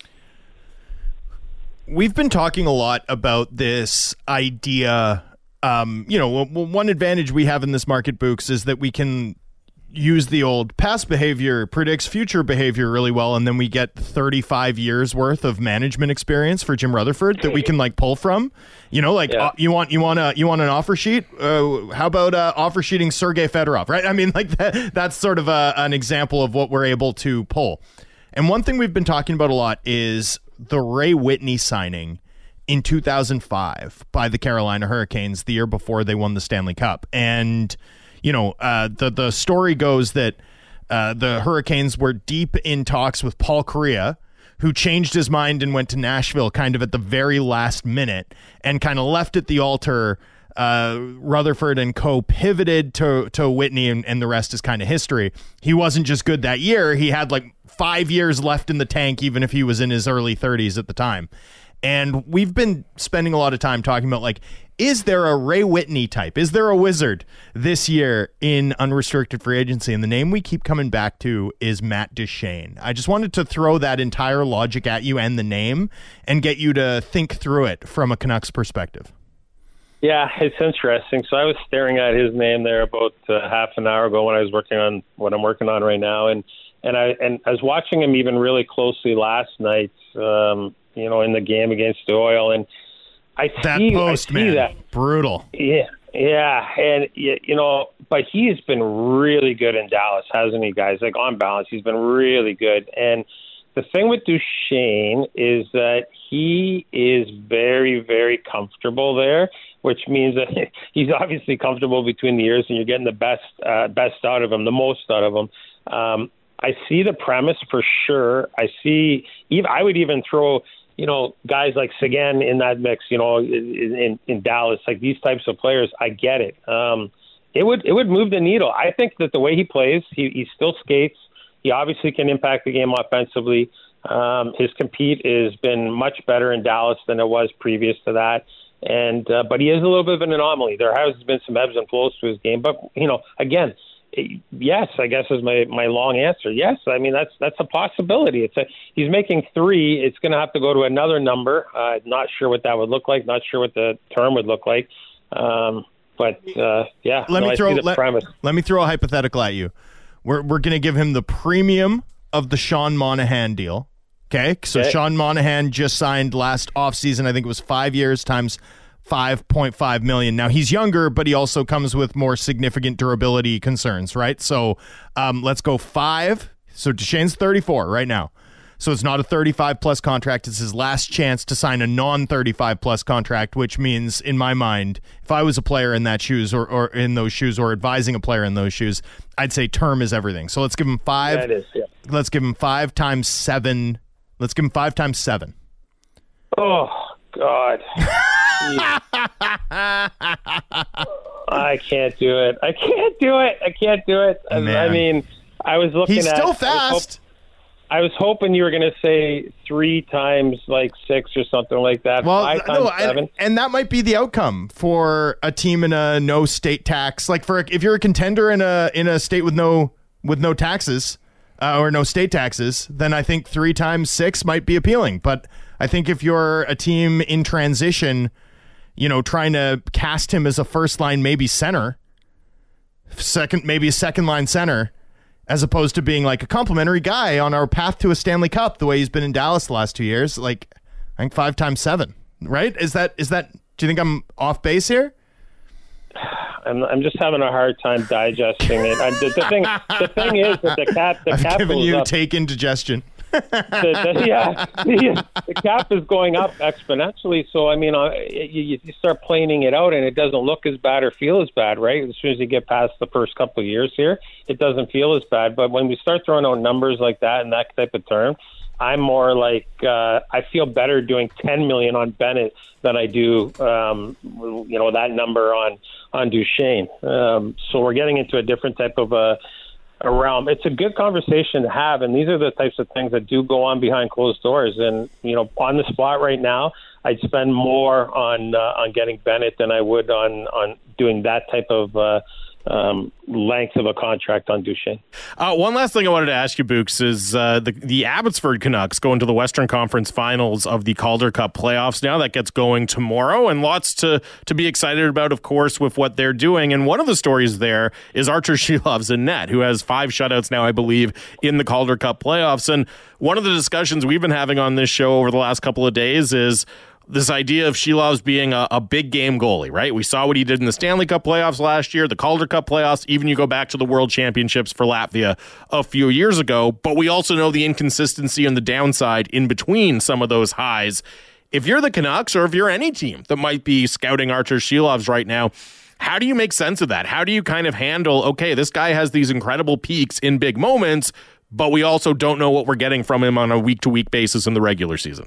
We've been talking a lot about this idea. Um, you know, one advantage we have in this market, Books, is that we can use the old past behavior predicts future behavior really well, and then we get thirty-five years worth of management experience for Jim Rutherford that we can like pull from. You know, like yeah. uh, you want you want a you want an offer sheet. Uh, how about uh, offer sheeting Sergei Fedorov? Right? I mean, like that. That's sort of a, an example of what we're able to pull. And one thing we've been talking about a lot is the Ray Whitney signing in two thousand five by the Carolina Hurricanes, the year before they won the Stanley Cup. And, you know, uh, the, the story goes that uh, the Hurricanes were deep in talks with Paul Kariya, who changed his mind and went to Nashville kind of at the very last minute and kind of left at the altar. Uh, Rutherford and co pivoted to, to Whitney, and, and the rest is kind of history. He wasn't just good that year. He had like five years left in the tank, even if he was in his early thirties at the time. And we've been spending a lot of time talking about, like, is there a Ray Whitney type? Is there a wizard this year in unrestricted free agency? And the name we keep coming back to is Matt Duchene. I just wanted to throw that entire logic at you and the name and get you to think through it from a Canucks perspective. Yeah, it's interesting. So I was staring at his name there about uh, half an hour ago when I was working on what I'm working on right now. And, and, I, and I was watching him even really closely last night, um, you know, in the game against the Oil, and I that see, post, I see man, that. Brutal. Yeah, yeah, and you know, but he's been really good in Dallas, hasn't he, guys? Like, on balance, he's been really good. And the thing with Duchene is that he is very, very comfortable there, which means that he's obviously comfortable between the ears, and you're getting the best, uh, best out of him, the most out of him. Um, I see the premise for sure. I see. Even I would even throw, you know, guys like Seguin in that mix, you know, in, in, in Dallas, like these types of players. I get it. Um, it would it would move the needle. I think that the way he plays, he, he still skates. He obviously can impact the game offensively. Um, his compete has been much better in Dallas than it was previous to that. And uh, but he is a little bit of an anomaly. There has been some ebbs and flows to his game. But, you know, again, yes, I guess is my, my long answer. Yes, I mean, that's that's a possibility. It's a, he's making three. It's going to have to go to another number. Uh, not sure what that would look like. Not sure what the term would look like. Um, but, uh, yeah, let no, me I throw, see the let, premise. Let me throw a hypothetical at you. We're, we're going to give him the premium of the Sean Monahan deal. Okay, so okay. Sean Monahan just signed last offseason. I think it was five years times five point five million dollars. Now, he's younger, but he also comes with more significant durability concerns, right? So um, let's go five. So Duchene's thirty-four right now. So it's not a thirty-five plus contract. It's his last chance to sign a non thirty-five plus contract, which means, in my mind, if I was a player in that shoes or, or in those shoes or advising a player in those shoes, I'd say term is everything. So let's give him five. Yeah, it is, yeah. Let's give him five times seven. Let's give him five times seven. Oh, God. I can't do it. I can't do it. I can't do it. I, I mean, I was looking He's at... He's still fast. I was hoping you were going to say three times like six or something like that. Well, Five times no, seven. and, and that might be the outcome for a team in a no state tax. Like for if you're a contender in a in a state with no with no taxes uh, or no state taxes, then I think three times six might be appealing. But I think if you're a team in transition, you know, trying to cast him as a first line, maybe center, second, maybe a second line center, as opposed to being like a complimentary guy on our path to a Stanley Cup, the way he's been in Dallas the last two years. Like, I think five times seven, right? Is that, is that, do you think I'm off base here? I'm, I'm just having a hard time digesting it. I, the, the thing, the thing is that the cap, the I've cap given goes you up. take indigestion. the, the, yeah, the, the cap is going up exponentially. So, I mean, uh, you, you start planing it out and it doesn't look as bad or feel as bad, right? As soon as you get past the first couple of years here, it doesn't feel as bad. But when we start throwing out numbers like that and that type of term, I'm more like, uh, I feel better doing ten million on Bennett than I do, um, you know, that number on, on Duchesne. Um, so we're getting into a different type of a, a realm. It's a good conversation to have, and these are the types of things that do go on behind closed doors. And you know, on the spot right now, I'd spend more on uh, on getting Bennett than I would on on doing that type of uh, um, length of a contract on Duchesne. Uh, one last thing I wanted to ask you, Books, is uh, the, the Abbotsford Canucks going to the Western Conference Finals of the Calder Cup playoffs now. That gets going tomorrow, and lots to, to be excited about, of course, with what they're doing. And one of the stories there is Archer Shilov's in net, who has five shutouts now, I believe, in the Calder Cup playoffs. And one of the discussions we've been having on this show over the last couple of days is this idea of Shilov's being a, a big game goalie, right? We saw what he did in the Stanley Cup playoffs last year, the Calder Cup playoffs, even you go back to the World Championships for Latvia a few years ago. But we also know the inconsistency and the downside in between some of those highs. If you're the Canucks or if you're any team that might be scouting Archer Shilov's right now, how do you make sense of that? How do you kind of handle, okay, this guy has these incredible peaks in big moments, but we also don't know what we're getting from him on a week-to-week basis in the regular season?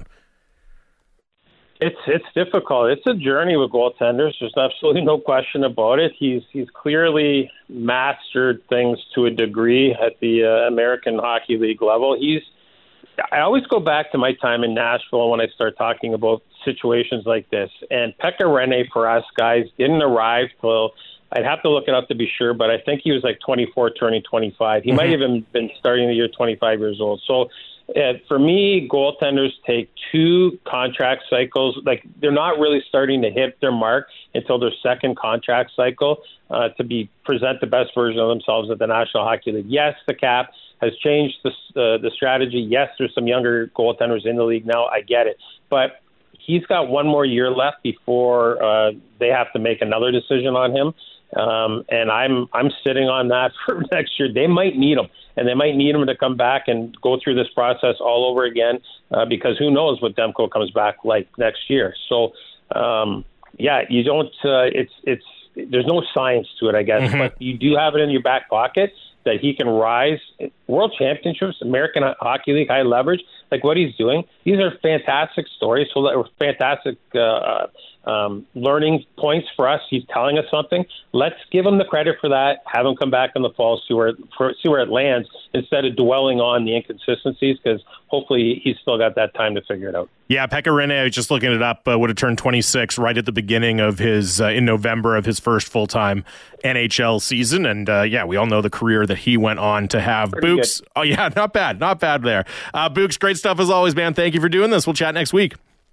It's it's difficult. It's a journey with goaltenders. There's absolutely no question about it. He's he's clearly mastered things to a degree at the uh, American Hockey League level. He's. I always go back to my time in Nashville when I start talking about situations like this. And Pekka Rinne for us guys didn't arrive till, I'd have to look it up to be sure, but I think he was like twenty-four, turning twenty-five. He mm-hmm. might have even been starting the year twenty-five years old. So. Uh, for me, goaltenders take two contract cycles. Like they're not really starting to hit their mark until their second contract cycle uh, to be present the best version of themselves at the National Hockey League. Yes, the cap has changed the uh, the strategy. Yes, there's some younger goaltenders in the league now. I get it, but he's got one more year left before uh, they have to make another decision on him. Um, and I'm I'm sitting on that for next year. They might need him, and they might need him to come back and go through this process all over again uh, because who knows what Demko comes back like next year. So, um, yeah, you don't. Uh, it's it's there's no science to it, I guess, mm-hmm. but you do have it in your back pocket that he can rise. World Championships, American Hockey League, high leverage, like what he's doing. These are fantastic stories. So that were fantastic. Uh, Um, learning points for us. He's telling us something. Let's give him the credit for that. Have him come back in the fall, see where for, see where it lands, instead of dwelling on the inconsistencies. Because hopefully he's still got that time to figure it out. Yeah, Pekka Rinne, I was just looking it up, uh, would have turned twenty-six right at the beginning of his uh, in November of his first full time N H L season, and uh, yeah, we all know the career that he went on to have. Pretty Books, good. oh yeah, not bad, not bad there. Uh, Books, great stuff as always, man. Thank you for doing this. We'll chat next week.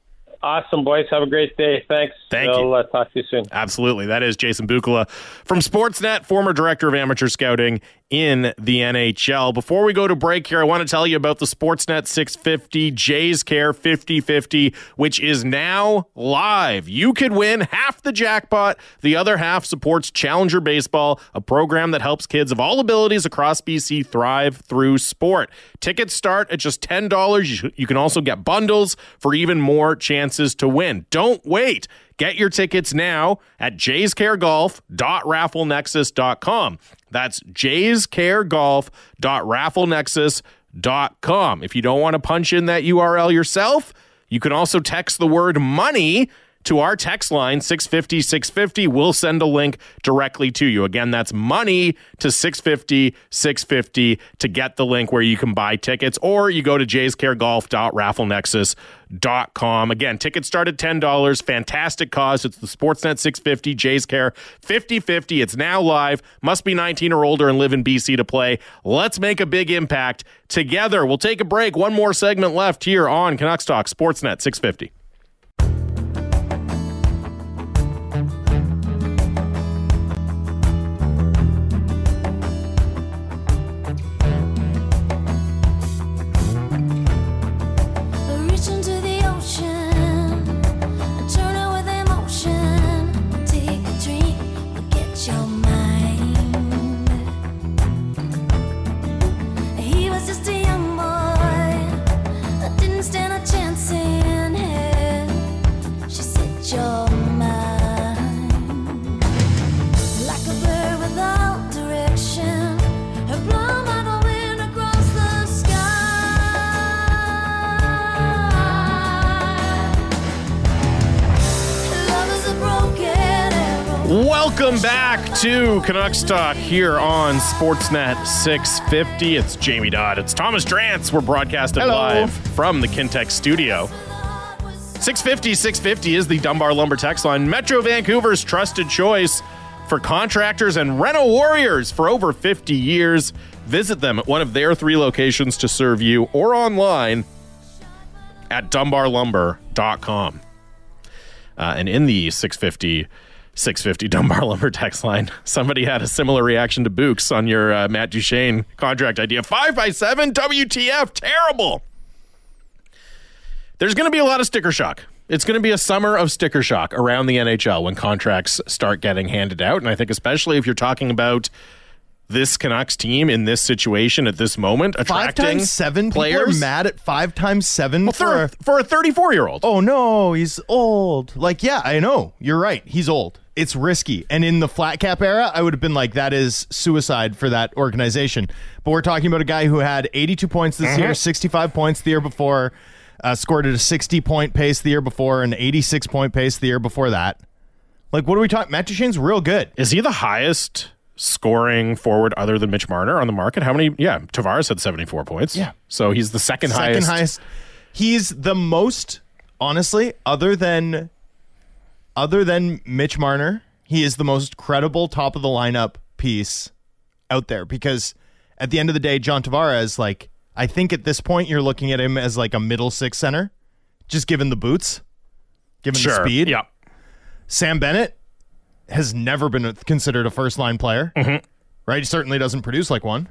Awesome, boys. Have a great day. Thanks. Thank I'll, you. Uh, talk to you soon. Absolutely. That is Jason Bukala from Sportsnet, former director of amateur scouting in the N H L. Before we go to break here, I want to tell you about the Sportsnet six fifty Jays Care fifty fifty, which is now live. You could win half the jackpot. The other half supports Challenger Baseball, a program that helps kids of all abilities across B C thrive through sport. Tickets start at just ten dollars. You can also get bundles for even more chances to win. Don't wait. Get your tickets now at jays care golf dot raffle nexus dot com. That's jays care golf dot raffle nexus dot com. If you don't want to punch in that U R L yourself, you can also text the word money to our text line, six fifty, six fifty. We'll send a link directly to you. Again, that's money to six fifty, six fifty to get the link where you can buy tickets, or you go to jays care golf dot raffle nexus dot com. Again, tickets start at ten dollars. Fantastic cause. It's the Sportsnet six fifty Jays Care fifty fifty. It's now live. Must be nineteen or older and live in B C to play. Let's make a big impact together. We'll take a break. One more segment left here on Canucks Talk Sportsnet six fifty. Welcome back to Canucks Talk here on Sportsnet six fifty. It's Jamie Dodd. It's Thomas Drance. We're broadcasting Hello. live from the Kintex studio. six fifty, six fifty is the Dunbar Lumber text line. Metro Vancouver's trusted choice for contractors and reno warriors for over fifty years. Visit them at one of their three locations to serve you, or online at dunbar lumber dot com. Uh, and in the six fifty six fifty Dunbar Lumber text line, somebody had a similar reaction to Books on your uh, Matt Duchene contract idea. five by seven, W T F, terrible. There's going to be a lot of sticker shock. It's going to be a summer of sticker shock around the N H L when contracts start getting handed out. And I think especially if you're talking about this Canucks team in this situation at this moment, attracting Five times seven? players. People are mad at five times seven Well, for for, a, for a thirty-four-year-old. oh no, he's old. Like, yeah, I know. You're right. He's old. It's risky. And in the flat cap era, I would have been like, that is suicide for that organization. But we're talking about a guy who had eighty-two points this Mm-hmm. year, sixty-five points the year before, uh, scored at a sixty-point pace the year before, an eighty-six-point pace the year before that. Like, what are we talking? Matt Duchene's real good. Is he the highest scoring forward other than Mitch Marner on the market? How many? Yeah, Tavares had seventy-four points. Yeah. So he's the second, Second highest. highest. He's the most, honestly, other than other than Mitch Marner, he is the most credible top of the lineup piece out there, because at the end of the day, John Tavares, like, I think at this point you're looking at him as like a middle six center, just given the boots, given Sure. the speed. Yeah. Sam Bennett has never been considered a first line player, Mm-hmm. right? He certainly doesn't produce like one.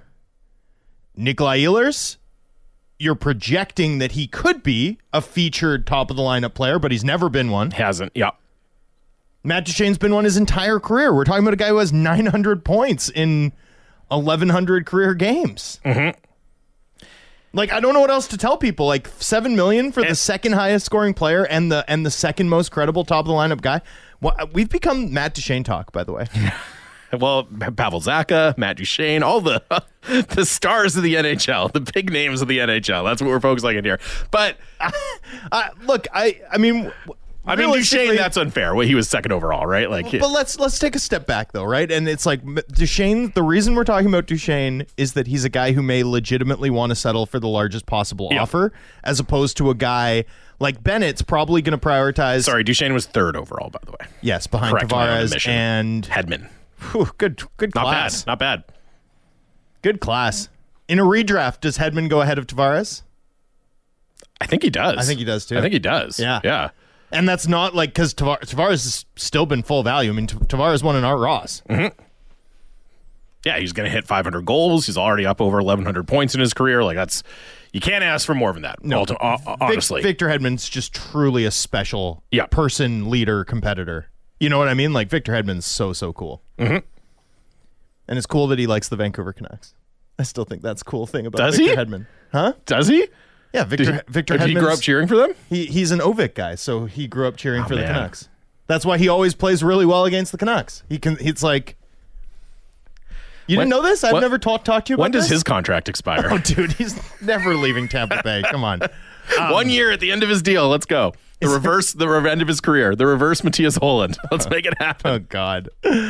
Nikolai Ehlers, you're projecting that he could be a featured top of the lineup player, but he's never been one. Hasn't. Yeah. Matt Duchene's been one his entire career. We're talking about a guy who has nine hundred points in eleven hundred career games. Mm-hmm. Like, I don't know what else to tell people. Like, seven million for the And- second highest scoring player and the and the second most credible top of the lineup guy. Well, we've become Matt Duchene talk, by the way. Well, Pavel Zacha, Matt Duchene, all the the stars of the N H L, the big names of the N H L. That's what we're focusing on here. But uh, look, I I mean. I mean, Duchene, that's unfair. Well, he was second overall, right? Like, But let's let's take a step back, though, right? And it's like Duchene. The reason we're talking about Duchene is that he's a guy who may legitimately want to settle for the largest possible Yeah. offer, as opposed to a guy like Bennett's probably going to prioritize. sorry, Duchene was third overall, by the way. Yes, behind Correct my own Tavares admission. and Hedman. Whew, good good Not class. bad. Not bad. Good class. In a redraft, does Hedman go ahead of Tavares? I think he does. I think he does, too. I think he does. Yeah. Yeah. And that's not like because Tavar- Tavares has still been full value. I mean, T- Tavares won an Art Ross. Mm-hmm. Yeah, he's going to hit five hundred goals. He's already up over eleven hundred points in his career. Like that's, you can't ask for more than that. No, ulti- uh, honestly, Vic- Victor Hedman's just truly a special yeah. person, leader, competitor. You know what I mean? Like Victor Hedman's so so cool. Mm-hmm. And it's cool that he likes the Vancouver Canucks. I still think that's a cool thing about Does Victor he? Hedman. Huh? Does he? Yeah, Victor. Did he, Victor. Did he grow up cheering for them? He he's an Ovic guy, so he grew up cheering oh, for man. the Canucks. That's why he always plays really well against the Canucks. He can. It's like you when, didn't know this. I've what, never talked talked to you about When does this? his contract expire? Oh, dude, he's never leaving Tampa Bay. Come on. Um, One year at the end of his deal. Let's go. The reverse, the end of his career. The reverse Matthias Holland. Let's make it happen. Oh God.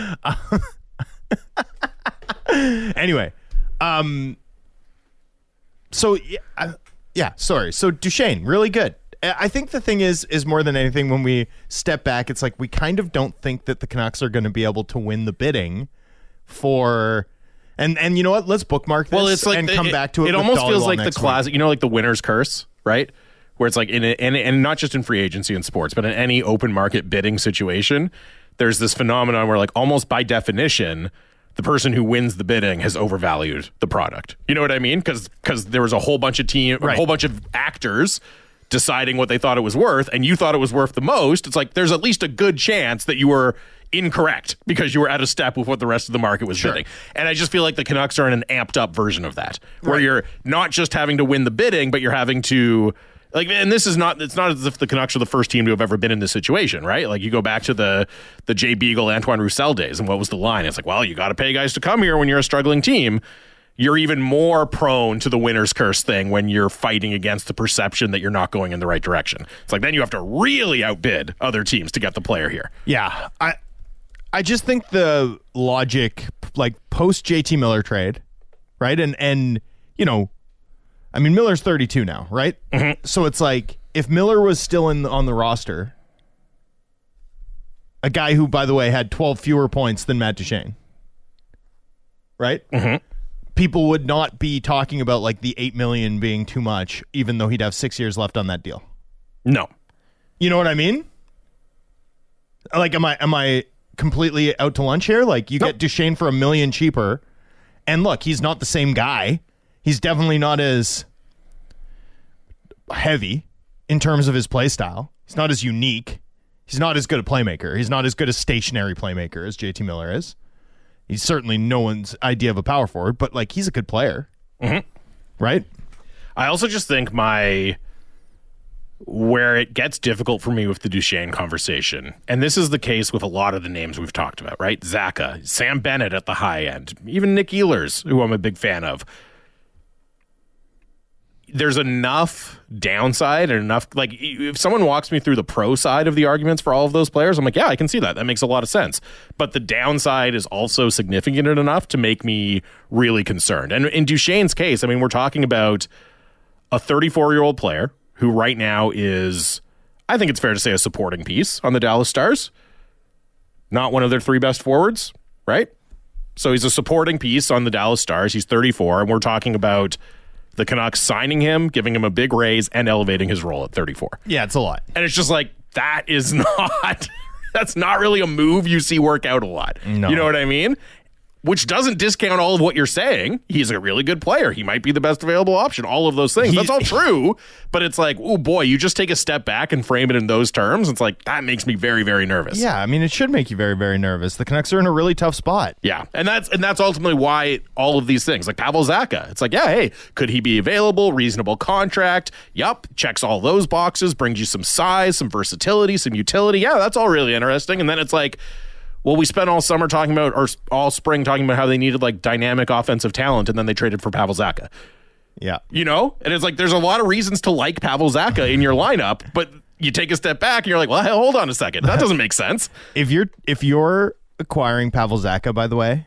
Anyway, um, so yeah, uh, yeah, sorry. So Duchesne, really good. I I think the thing is, is more than anything, when we step back, it's like we kind of don't think that the Canucks are going to be able to win the bidding for. And and you know what? Let's bookmark this well, it's like and the, come it, back to it. It with almost feels Dhaliwal like the next classic, week. you know, like the winner's curse, right? Where it's like in a, and and not just in free agency and sports, but in any open market bidding situation, there's this phenomenon where, like, almost by definition, the person who wins the bidding has overvalued the product. You know what I mean? Because because there was a whole bunch of team, Right. a whole bunch of actors deciding what they thought it was worth, and you thought it was worth the most. It's like there's at least a good chance that you were incorrect because you were out of step with what the rest of the market was Sure. bidding. And I just feel like the Canucks are in an amped up version of that, where Right. you're not just having to win the bidding, but you're having to. Like, and this is not, it's not as if the Canucks are the first team to have ever been in this situation, right? Like, you go back to the the Jay Beagle, Antoine Roussel days, and what was the line? It's like, well, you got to pay guys to come here when you're a struggling team. You're even more prone to the winner's curse thing when you're fighting against the perception that you're not going in the right direction. It's like, then you have to really outbid other teams to get the player here. Yeah, I I just think the logic, like post J T Miller trade, right? And and you know, I mean, Miller's thirty-two now, right? Mm-hmm. So it's like if Miller was still in on the roster, a guy who, by the way, had twelve fewer points than Matt Duchesne, right? Mm-hmm. People would not be talking about like the eight million being too much, even though he'd have six years left on that deal. No. You know what I mean? Like, am I am I completely out to lunch here? Like, you Nope. get Duchesne for a million cheaper, and look, he's not the same guy. He's definitely not as heavy in terms of his play style. He's not as unique. He's not as good a playmaker. He's not as good a stationary playmaker as J T Miller is. He's certainly no one's idea of a power forward, but like he's a good player, Mm-hmm. right? I also just think my where it gets difficult for me with the Duchesne conversation, and this is the case with a lot of the names we've talked about, right? Zaka, Sam Bennett at the high end, even Nick Ehlers, who I'm a big fan of. There's enough downside and enough, like, if someone walks me through the pro side of the arguments for all of those players, I'm like, yeah, I can see that. That makes a lot of sense. But the downside is also significant enough to make me really concerned. And in Duchesne's case, I mean, we're talking about a thirty-four-year-old player who right now is, I think it's fair to say, a supporting piece on the Dallas Stars. Not one of their three best forwards, right? So he's a supporting piece on the Dallas Stars. He's thirty-four, and we're talking about the Canucks signing him, giving him a big raise, and elevating his role at thirty-four. Yeah, it's a lot. And it's just like, that is not, that's not really a move you see work out a lot. No. You know what I mean? Which doesn't discount all of what you're saying. He's a really good player. He might be the best available option. All of those things. He- That's all true. But it's like, oh boy, you just take a step back and frame it in those terms. It's like, that makes me very, very nervous. Yeah, I mean, it should make you very, very nervous. The Canucks are in a really tough spot. Yeah, and that's and that's ultimately why all of these things, like Pavel Zacha, it's like, yeah, hey, could he be available? Reasonable contract. Yup, checks all those boxes, brings you some size, some versatility, some utility. Yeah, that's all really interesting. And then it's like, well, we spent all summer talking about, or all spring talking about how they needed like dynamic offensive talent, and then they traded for Pavel Zacha. Yeah. You know, and it's like there's a lot of reasons to like Pavel Zacha in your lineup, but you take a step back and you're like, well, hell, hold on a second, that doesn't make sense. If you're if you're acquiring Pavel Zacha, by the way,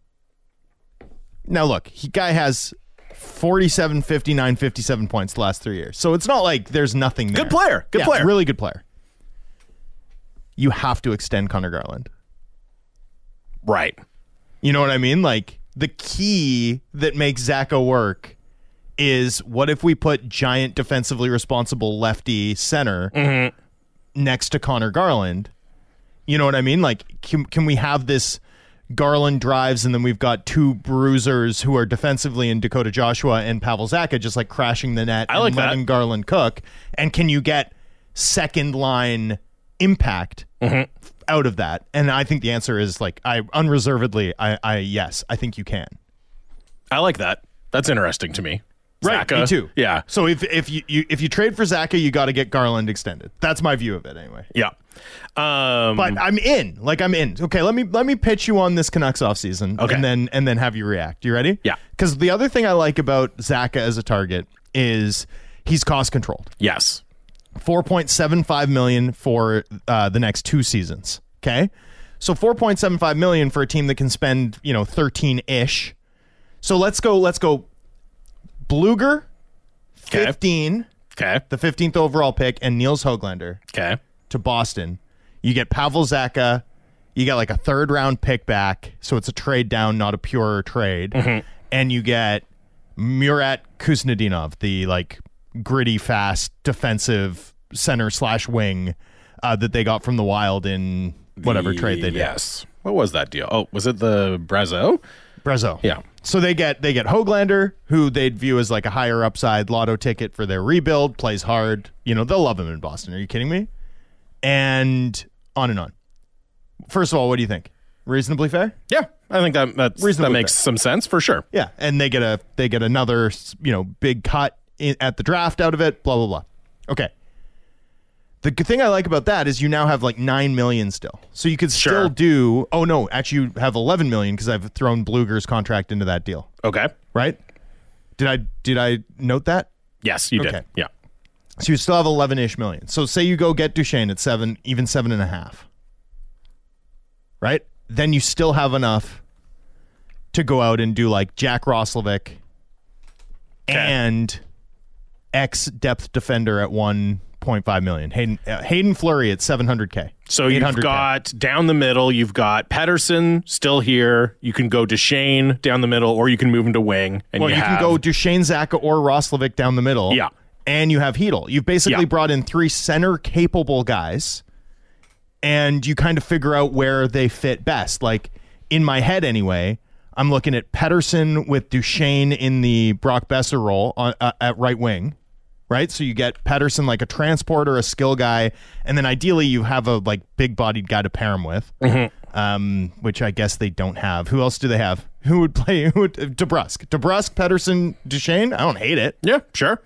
now look, he guy has forty-seven, fifty-nine, fifty-seven points the last three years, so it's not like there's nothing there. Good player, good Yeah, player, really good player. You have to extend Connor Garland, right? You know what I mean? Like the key that makes Zacha work is what if we put giant defensively responsible lefty center Mm-hmm. next to Connor Garland. You know what I mean? Like, can, can we have this Garland drives and then we've got two bruisers who are defensively in Dakota Joshua and Pavel Zacha just like crashing the net I like and letting that. Garland cook? And can you get second line impact Mm-hmm. out of that? And I think the answer is like, I unreservedly, I, I yes, I think you can. I like that. That's interesting to me. Right, Zacha, me too. Yeah. So if if you, you if you trade for Zacha, you got to get Garland extended. That's my view of it, anyway. Yeah. Um, But I'm in. Like I'm in. Okay, let me let me pitch you on this Canucks offseason, Okay. and then and then have you react. You ready? Yeah. Because the other thing I like about Zacha as a target is he's cost controlled. yes. four point seven five million for uh, the next two seasons. Okay, so four point seven five million for a team that can spend you know thirteen ish. So let's go. Let's go. Bluger, Okay. fifteen, Okay. the fifteenth overall pick, and Niels Höglander Okay. to Boston. You get Pavel Zacha. You get like a third round pick back, so it's a trade down, not a pure trade. Mm-hmm. And you get Murat Kuznetsov, the like gritty, fast, defensive center slash wing uh, that they got from the Wild in whatever trade they did. Yes. What was that deal? Oh, was it the Brazo? Brazo. Yeah. So they get they get Höglander, who they'd view as like a higher upside lotto ticket for their rebuild, plays hard. You know, they'll love him in Boston. Are you kidding me? And on and on. First of all, what do you think? Reasonably fair? Yeah. I think that that's, that Reasonably makes fair. some sense for sure. Yeah. And they get a they get another, you know, big cut in, at the draft out of it, blah blah blah. Okay. The good thing I like about that is you now have like nine million still. So you could still Sure. do oh no, actually you have eleven million because I've thrown Bluger's contract into that deal. Okay. Right? Did I did I note that? Yes, you did. Okay. Yeah. So you still have eleven-ish million. So say you go get Duchesne at seven, even seven and a half. Right? Then you still have enough to go out and do like Jack Roslovic and X depth defender at one point five million. Hayden uh, Hayden Fleury at seven hundred K. So you've got down the middle, you've got Pedersen still here. You can go to Shane down the middle, or you can move him to wing. And Well, you, you, have, can go Duchesne, Zacha, or Roslovic down the middle. Yeah. And you have Hedl. You've basically Yeah. brought in three center capable guys, and you kind of figure out where they fit best. Like, in my head anyway, I'm looking at Pedersen with Duchesne in the Brock Besser role on, uh, at right wing, right? So you get Pedersen like a transporter, a skill guy, and then ideally you have a like big-bodied guy to pair him with, Mm-hmm. um, which I guess they don't have. Who else do they have? Who would play? Who would, DeBrusque. DeBrusque, Pedersen, Duchesne? I don't hate it. Yeah, sure.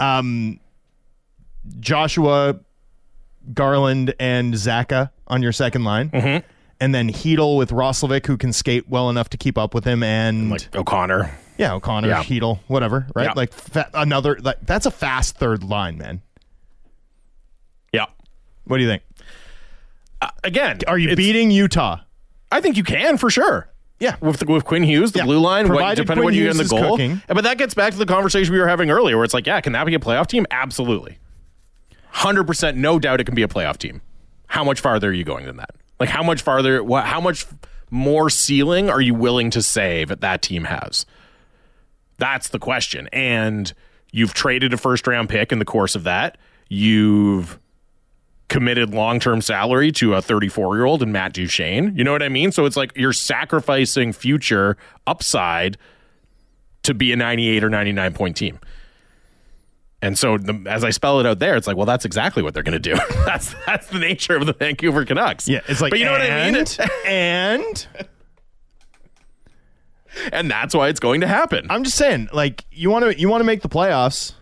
Joshua, Garland, and Zacha on your second line. Mm-hmm. And then Hedl with Roslovic, who can skate well enough to keep up with him. And, Like O'Connor. yeah, O'Connor, Yeah. Hedl, whatever, right? Yeah. Like fa- another, like, that's a fast third line, man. Yeah. What do you think? Uh, again, Are you it's- beating Utah? I think you can for sure. Yeah. With the, with Quinn Hughes, the Yeah. blue line, what, Provided depending on what Quinn you get in the Hughes is goal. cooking. But that gets back to the conversation we were having earlier, where it's like, yeah, can that be a playoff team? Absolutely, hundred percent, no doubt, it can be a playoff team. How much farther are you going than that? Like, how much farther? What? How much more ceiling are you willing to say that that team has? That's the question. And you've traded a first round pick in the course of that. You've committed long-term salary to a thirty-four-year-old and Matt Duchesne. You know what I mean? So it's like you're sacrificing future upside to be a ninety-eight or ninety-nine point team. And so the, as I spell it out there, it's like, well, that's exactly what they're going to do. that's that's the nature of the Vancouver Canucks. Yeah, it's like, but you know and, what I mean? and And that's why it's going to happen. I'm just saying, like, you want to you want to make the playoffs.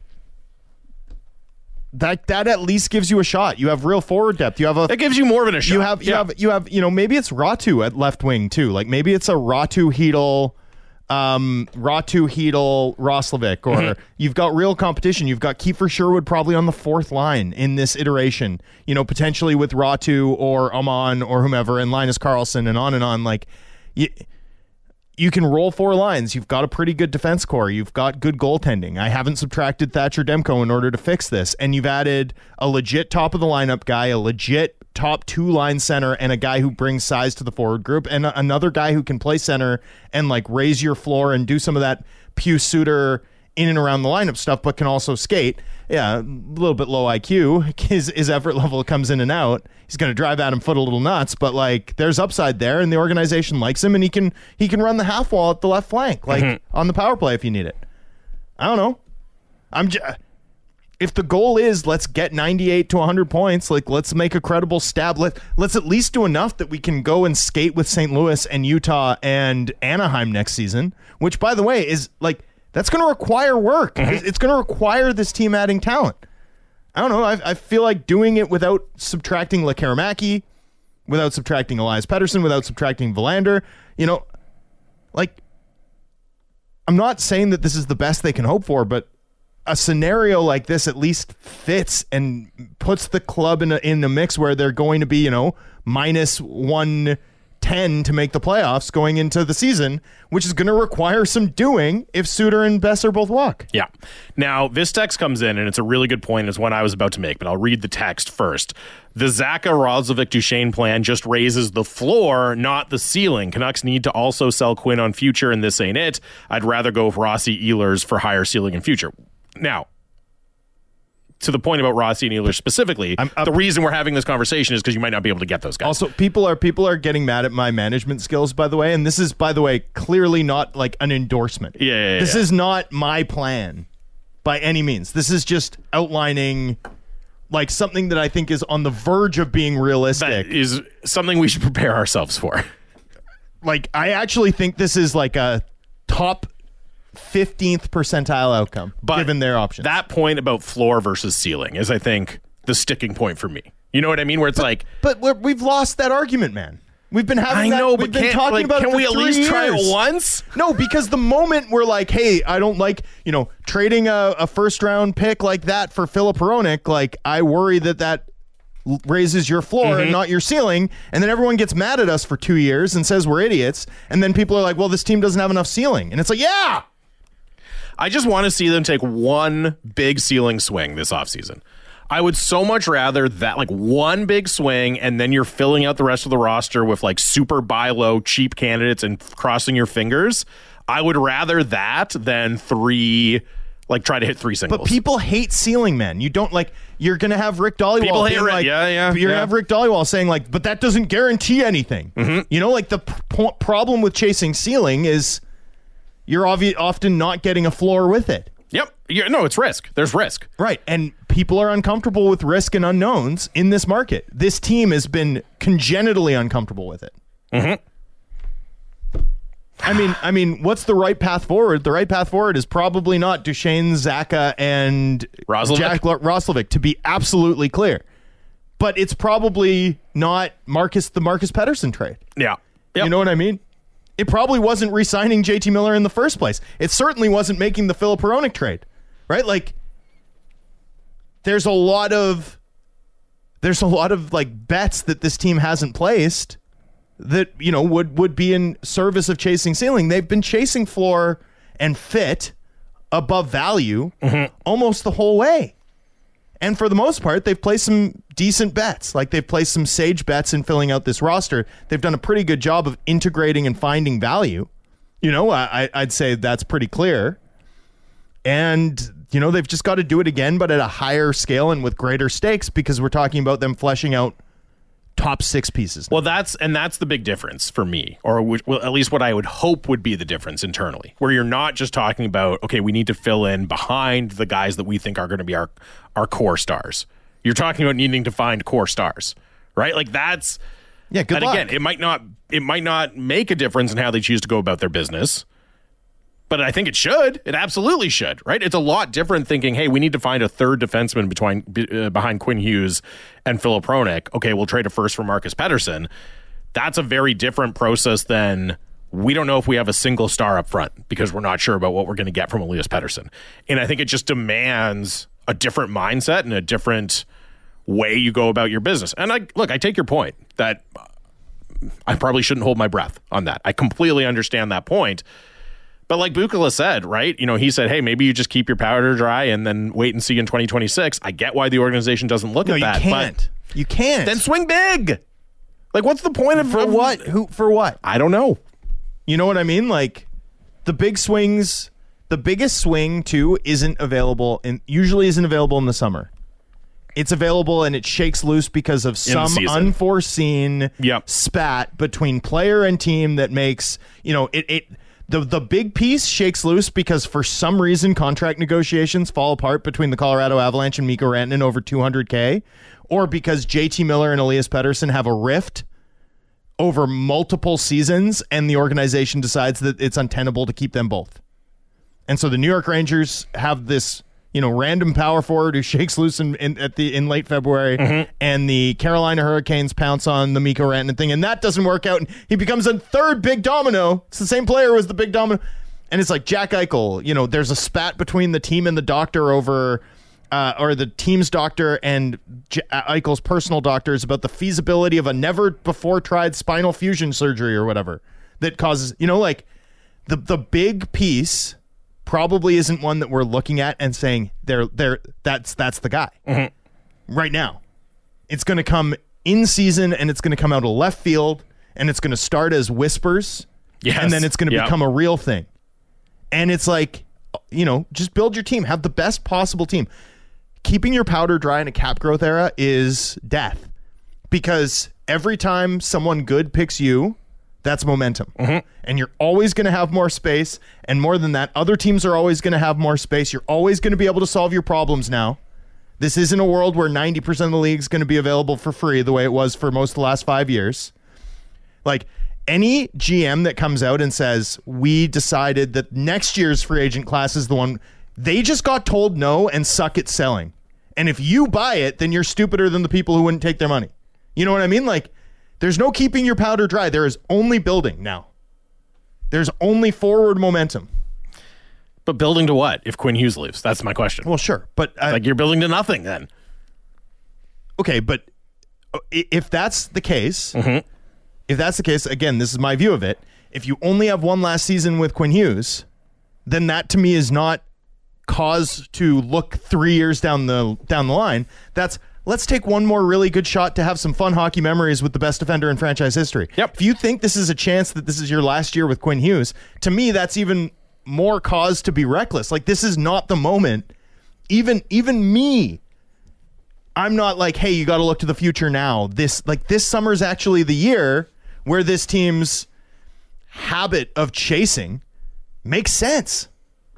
That that at least gives you a shot. You have real forward depth. You have a That gives you more of a shot. you have you Yeah. have you have you know maybe it's Ratu at left wing too. Like maybe it's a Ratu Hedl, um, Ratu Hedl Roslovic, or Mm-hmm. you've got real competition. You've got Kiefer Sherwood probably on the fourth line in this iteration. You know, potentially with Ratu or Amon or whomever, and Linus Karlsson, and on and on. Like you. You can roll four lines. You've got a pretty good defense core. You've got good goaltending. I haven't subtracted Thatcher Demko in order to fix this. And you've added a legit top of the lineup guy, a legit top two line center, and a guy who brings size to the forward group, and a- another guy who can play center and like raise your floor and do some of that Pew Suter in and around the lineup stuff, but can also skate. Yeah, a little bit low I Q. His, his effort level comes in and out. He's going to drive Adam Foote a little nuts, but like there's upside there, and the organization likes him, and he can he can run the half wall at the left flank, like mm-hmm. on the power play if you need it. I don't know. I'm just, if the goal is let's get ninety-eight to one hundred points, like let's make a credible stab. Let let's at least do enough that we can go and skate with Saint Louis and Utah and Anaheim next season. Which, by the way, is like. That's going to require work. Mm-hmm. It's going to require this team adding talent. I don't know. I, I feel like doing it without subtracting Lekaramaki, without subtracting Elias Pettersson, without subtracting Verlander. You know, like, I'm not saying that this is the best they can hope for, but a scenario like this at least fits and puts the club in a, in a mix where they're going to be, you know, minus one ten to make the playoffs going into the season, which is going to require some doing if Suter and Besser both walk. Yeah. Now, this text comes in, and it's a really good point. It's one I was about to make, but I'll read the text first. The Zacha Roslovic Duchesne plan just raises the floor, not the ceiling. Canucks need to also sell Quinn on future, and this ain't it. I'd rather go with Rossi Ehlers for higher ceiling and future. Now, to the point about Rossi and Ehlers specifically, I'm, I'm, the reason we're having this conversation is because you might not be able to get those guys. Also, people are people are getting mad at my management skills, by the way, and this is, by the way, clearly not like an endorsement. Yeah, yeah, yeah This yeah. is not my plan by any means. This is just outlining like something that I think is on the verge of being realistic. That is something we should prepare ourselves for. Like, I actually think this is like a top fifteenth percentile outcome, but given their options. That point about floor versus ceiling is, I think, the sticking point for me. You know what I mean? Where it's but, like, but we're, we've lost that argument, man. We've been having. I that, know, we've but been can't, talking like, about. Can it for we at three least years. try it once? No, because the moment we're like, hey, I don't like, you know, trading a, a first round pick like that for Filip Hronek. Like, I worry that that raises your floor mm-hmm. and not your ceiling, and then everyone gets mad at us for two years and says we're idiots, and then people are like, well, this team doesn't have enough ceiling, and it's like, yeah. I just want to see them take one big ceiling swing this offseason. I would so much rather that, like, one big swing, and then you're filling out the rest of the roster with, like, super buy low, cheap candidates and crossing your fingers. I would rather that than three, like, try to hit three singles. But people hate ceiling, man. You don't, like, you're going to have Rick Dhaliwal people hate being Rick. like, yeah, yeah, you're yeah. going to have Rick Dhaliwal saying, like, but that doesn't guarantee anything. Mm-hmm. You know, like, the p- problem with chasing ceiling is you're obvi- often not getting a floor with it. Yep. You're, no, it's risk. There's risk. Right. And people are uncomfortable with risk and unknowns in this market. This team has been congenitally uncomfortable with it. Mm-hmm. I mean, I mean, what's the right path forward? The right path forward is probably not Duchesne, Zacha, and Roslovic. Jack Roslovic, to be absolutely clear. But it's probably not Marcus the Marcus Pettersson trade. Yeah. Yep. You know what I mean? It probably wasn't re-signing J T Miller in the first place. It certainly wasn't making the Filip Hronek trade, right? Like, there's a lot of there's a lot of like bets that this team hasn't placed that, you know, would would be in service of chasing ceiling. They've been chasing floor and fit above value mm-hmm. almost the whole way. And for the most part, they've placed some decent bets. Like, they've placed some sage bets in filling out this roster. They've done a pretty good job of integrating and finding value. You know, I, I'd say that's pretty clear. And, you know, they've just got to do it again, but at a higher scale and with greater stakes, because we're talking about them fleshing out top six pieces now. Well, that's and that's the big difference for me, or well, at least what I would hope would be the difference internally, where you're not just talking about, okay, we need to fill in behind the guys that we think are going to be our our core stars. You're talking about needing to find core stars, right? Like, that's yeah. Good and luck. Again, it might not it might not make a difference in how they choose to go about their business, but I think it should. It absolutely should, right? It's a lot different thinking, hey, we need to find a third defenseman between uh, behind Quinn Hughes and Filip Hronek. Okay, we'll trade a first for Marcus Pettersson. That's a very different process than we don't know if we have a single star up front because we're not sure about what we're going to get from Elias Pettersson. And I think it just demands a different mindset and a different way you go about your business. And I look, I take your point that I probably shouldn't hold my breath on that. I completely understand that point. But like Bukala said, right? You know, he said, hey, maybe you just keep your powder dry and then wait and see in twenty twenty-six. I get why the organization doesn't look no, at that. You can't. But you can't. Then swing big. Like, what's the point of... For of, what? Who? For what? I don't know. You know what I mean? Like, the big swings the biggest swing too isn't available and usually isn't available in the summer. It's available and it shakes loose because of some unforeseen yep. spat between player and team that makes, you know, it, it the the big piece shakes loose because for some reason contract negotiations fall apart between the Colorado Avalanche and Mikko Rantanen over two hundred K, or because J T Miller and Elias Pettersson have a rift over multiple seasons and the organization decides that it's untenable to keep them both. And so the New York Rangers have this, you know, random power forward who shakes loose in, in at the in late February, mm-hmm. and the Carolina Hurricanes pounce on the Mikko Rantanen thing, and that doesn't work out, and he becomes a third big domino. It's the same player who was the big domino, and it's like Jack Eichel. You know, there's a spat between the team and the doctor over, uh, or the team's doctor and J- Eichel's personal doctors about the feasibility of a never before tried spinal fusion surgery or whatever that causes, you know, like the the big piece probably isn't one that we're looking at and saying they're they're that's that's the guy mm-hmm. right now. It's going to come in season and it's going to come out of left field and it's going to start as whispers, yes. and then it's going to yep. become a real thing. And it's like, you know, just build your team, have the best possible team. Keeping your powder dry in a cap growth era is death, because every time someone good picks you, that's momentum. Mm-hmm. And you're always going to have more space. And more than that, other teams are always going to have more space. You're always going to be able to solve your problems now. This isn't a world where ninety percent of the league is going to be available for free the way it was for most of the last five years. Like, any G M that comes out and says, we decided that next year's free agent class is the one, they just got told no and suck at selling. And if you buy it, then you're stupider than the people who wouldn't take their money. You know what I mean? Like, there's no keeping your powder dry. There is only building now. There's only forward momentum. But building to what if Quinn Hughes leaves? That's my question. Well, sure. But uh, like, you're building to nothing then. Okay, but if that's the case, mm-hmm. if that's the case, again, this is my view of it. If you only have one last season with Quinn Hughes, then that to me is not cause to look three years down the down the line. That's let's take one more really good shot to have some fun hockey memories with the best defender in franchise history. Yep. If you think this is a chance that this is your last year with Quinn Hughes, to me, that's even more cause to be reckless. Like, this is not the moment. Even even me, I'm not like, hey, you got to look to the future now. This like this summer's actually the year where this team's habit of chasing makes sense.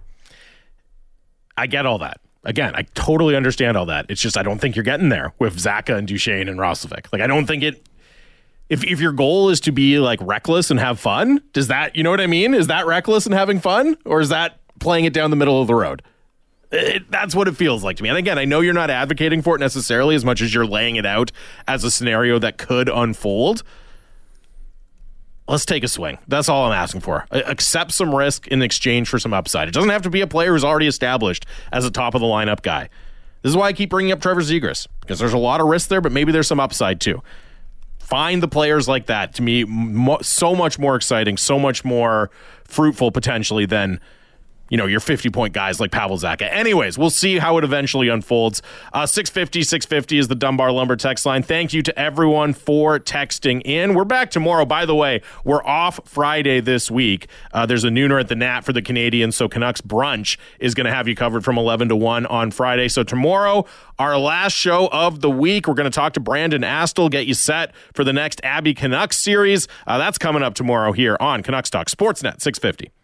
I get all that. Again, I totally understand all that. It's just I don't think you're getting there with Zacha and Duchesne and Roslovic. Like, I don't think it... If if your goal is to be, like, reckless and have fun, does that... You know what I mean? Is that reckless and having fun? Or is that playing it down the middle of the road? It, that's what it feels like to me. And again, I know you're not advocating for it necessarily as much as you're laying it out as a scenario that could unfold. Let's take a swing. That's all I'm asking for. Accept some risk in exchange for some upside. It doesn't have to be a player who's already established as a top of the lineup guy. This is why I keep bringing up Trevor Zegras, because there's a lot of risk there, but maybe there's some upside too. Find the players like that. To me, mo- so much more exciting, so much more fruitful potentially than, you know, your fifty-point guys like Pavel Zacha. Anyways, we'll see how it eventually unfolds. Uh, six fifty, six fifty is the Dunbar Lumber text line. Thank you to everyone for texting in. We're back tomorrow. By the way, we're off Friday this week. Uh, there's a nooner at the Nat for the Canadians, so Canucks Brunch is going to have you covered from eleven to one on Friday. So tomorrow, our last show of the week, we're going to talk to Brandon Astle, get you set for the next Abby Canucks series. Uh, that's coming up tomorrow here on Canucks Talk Sportsnet six fifty.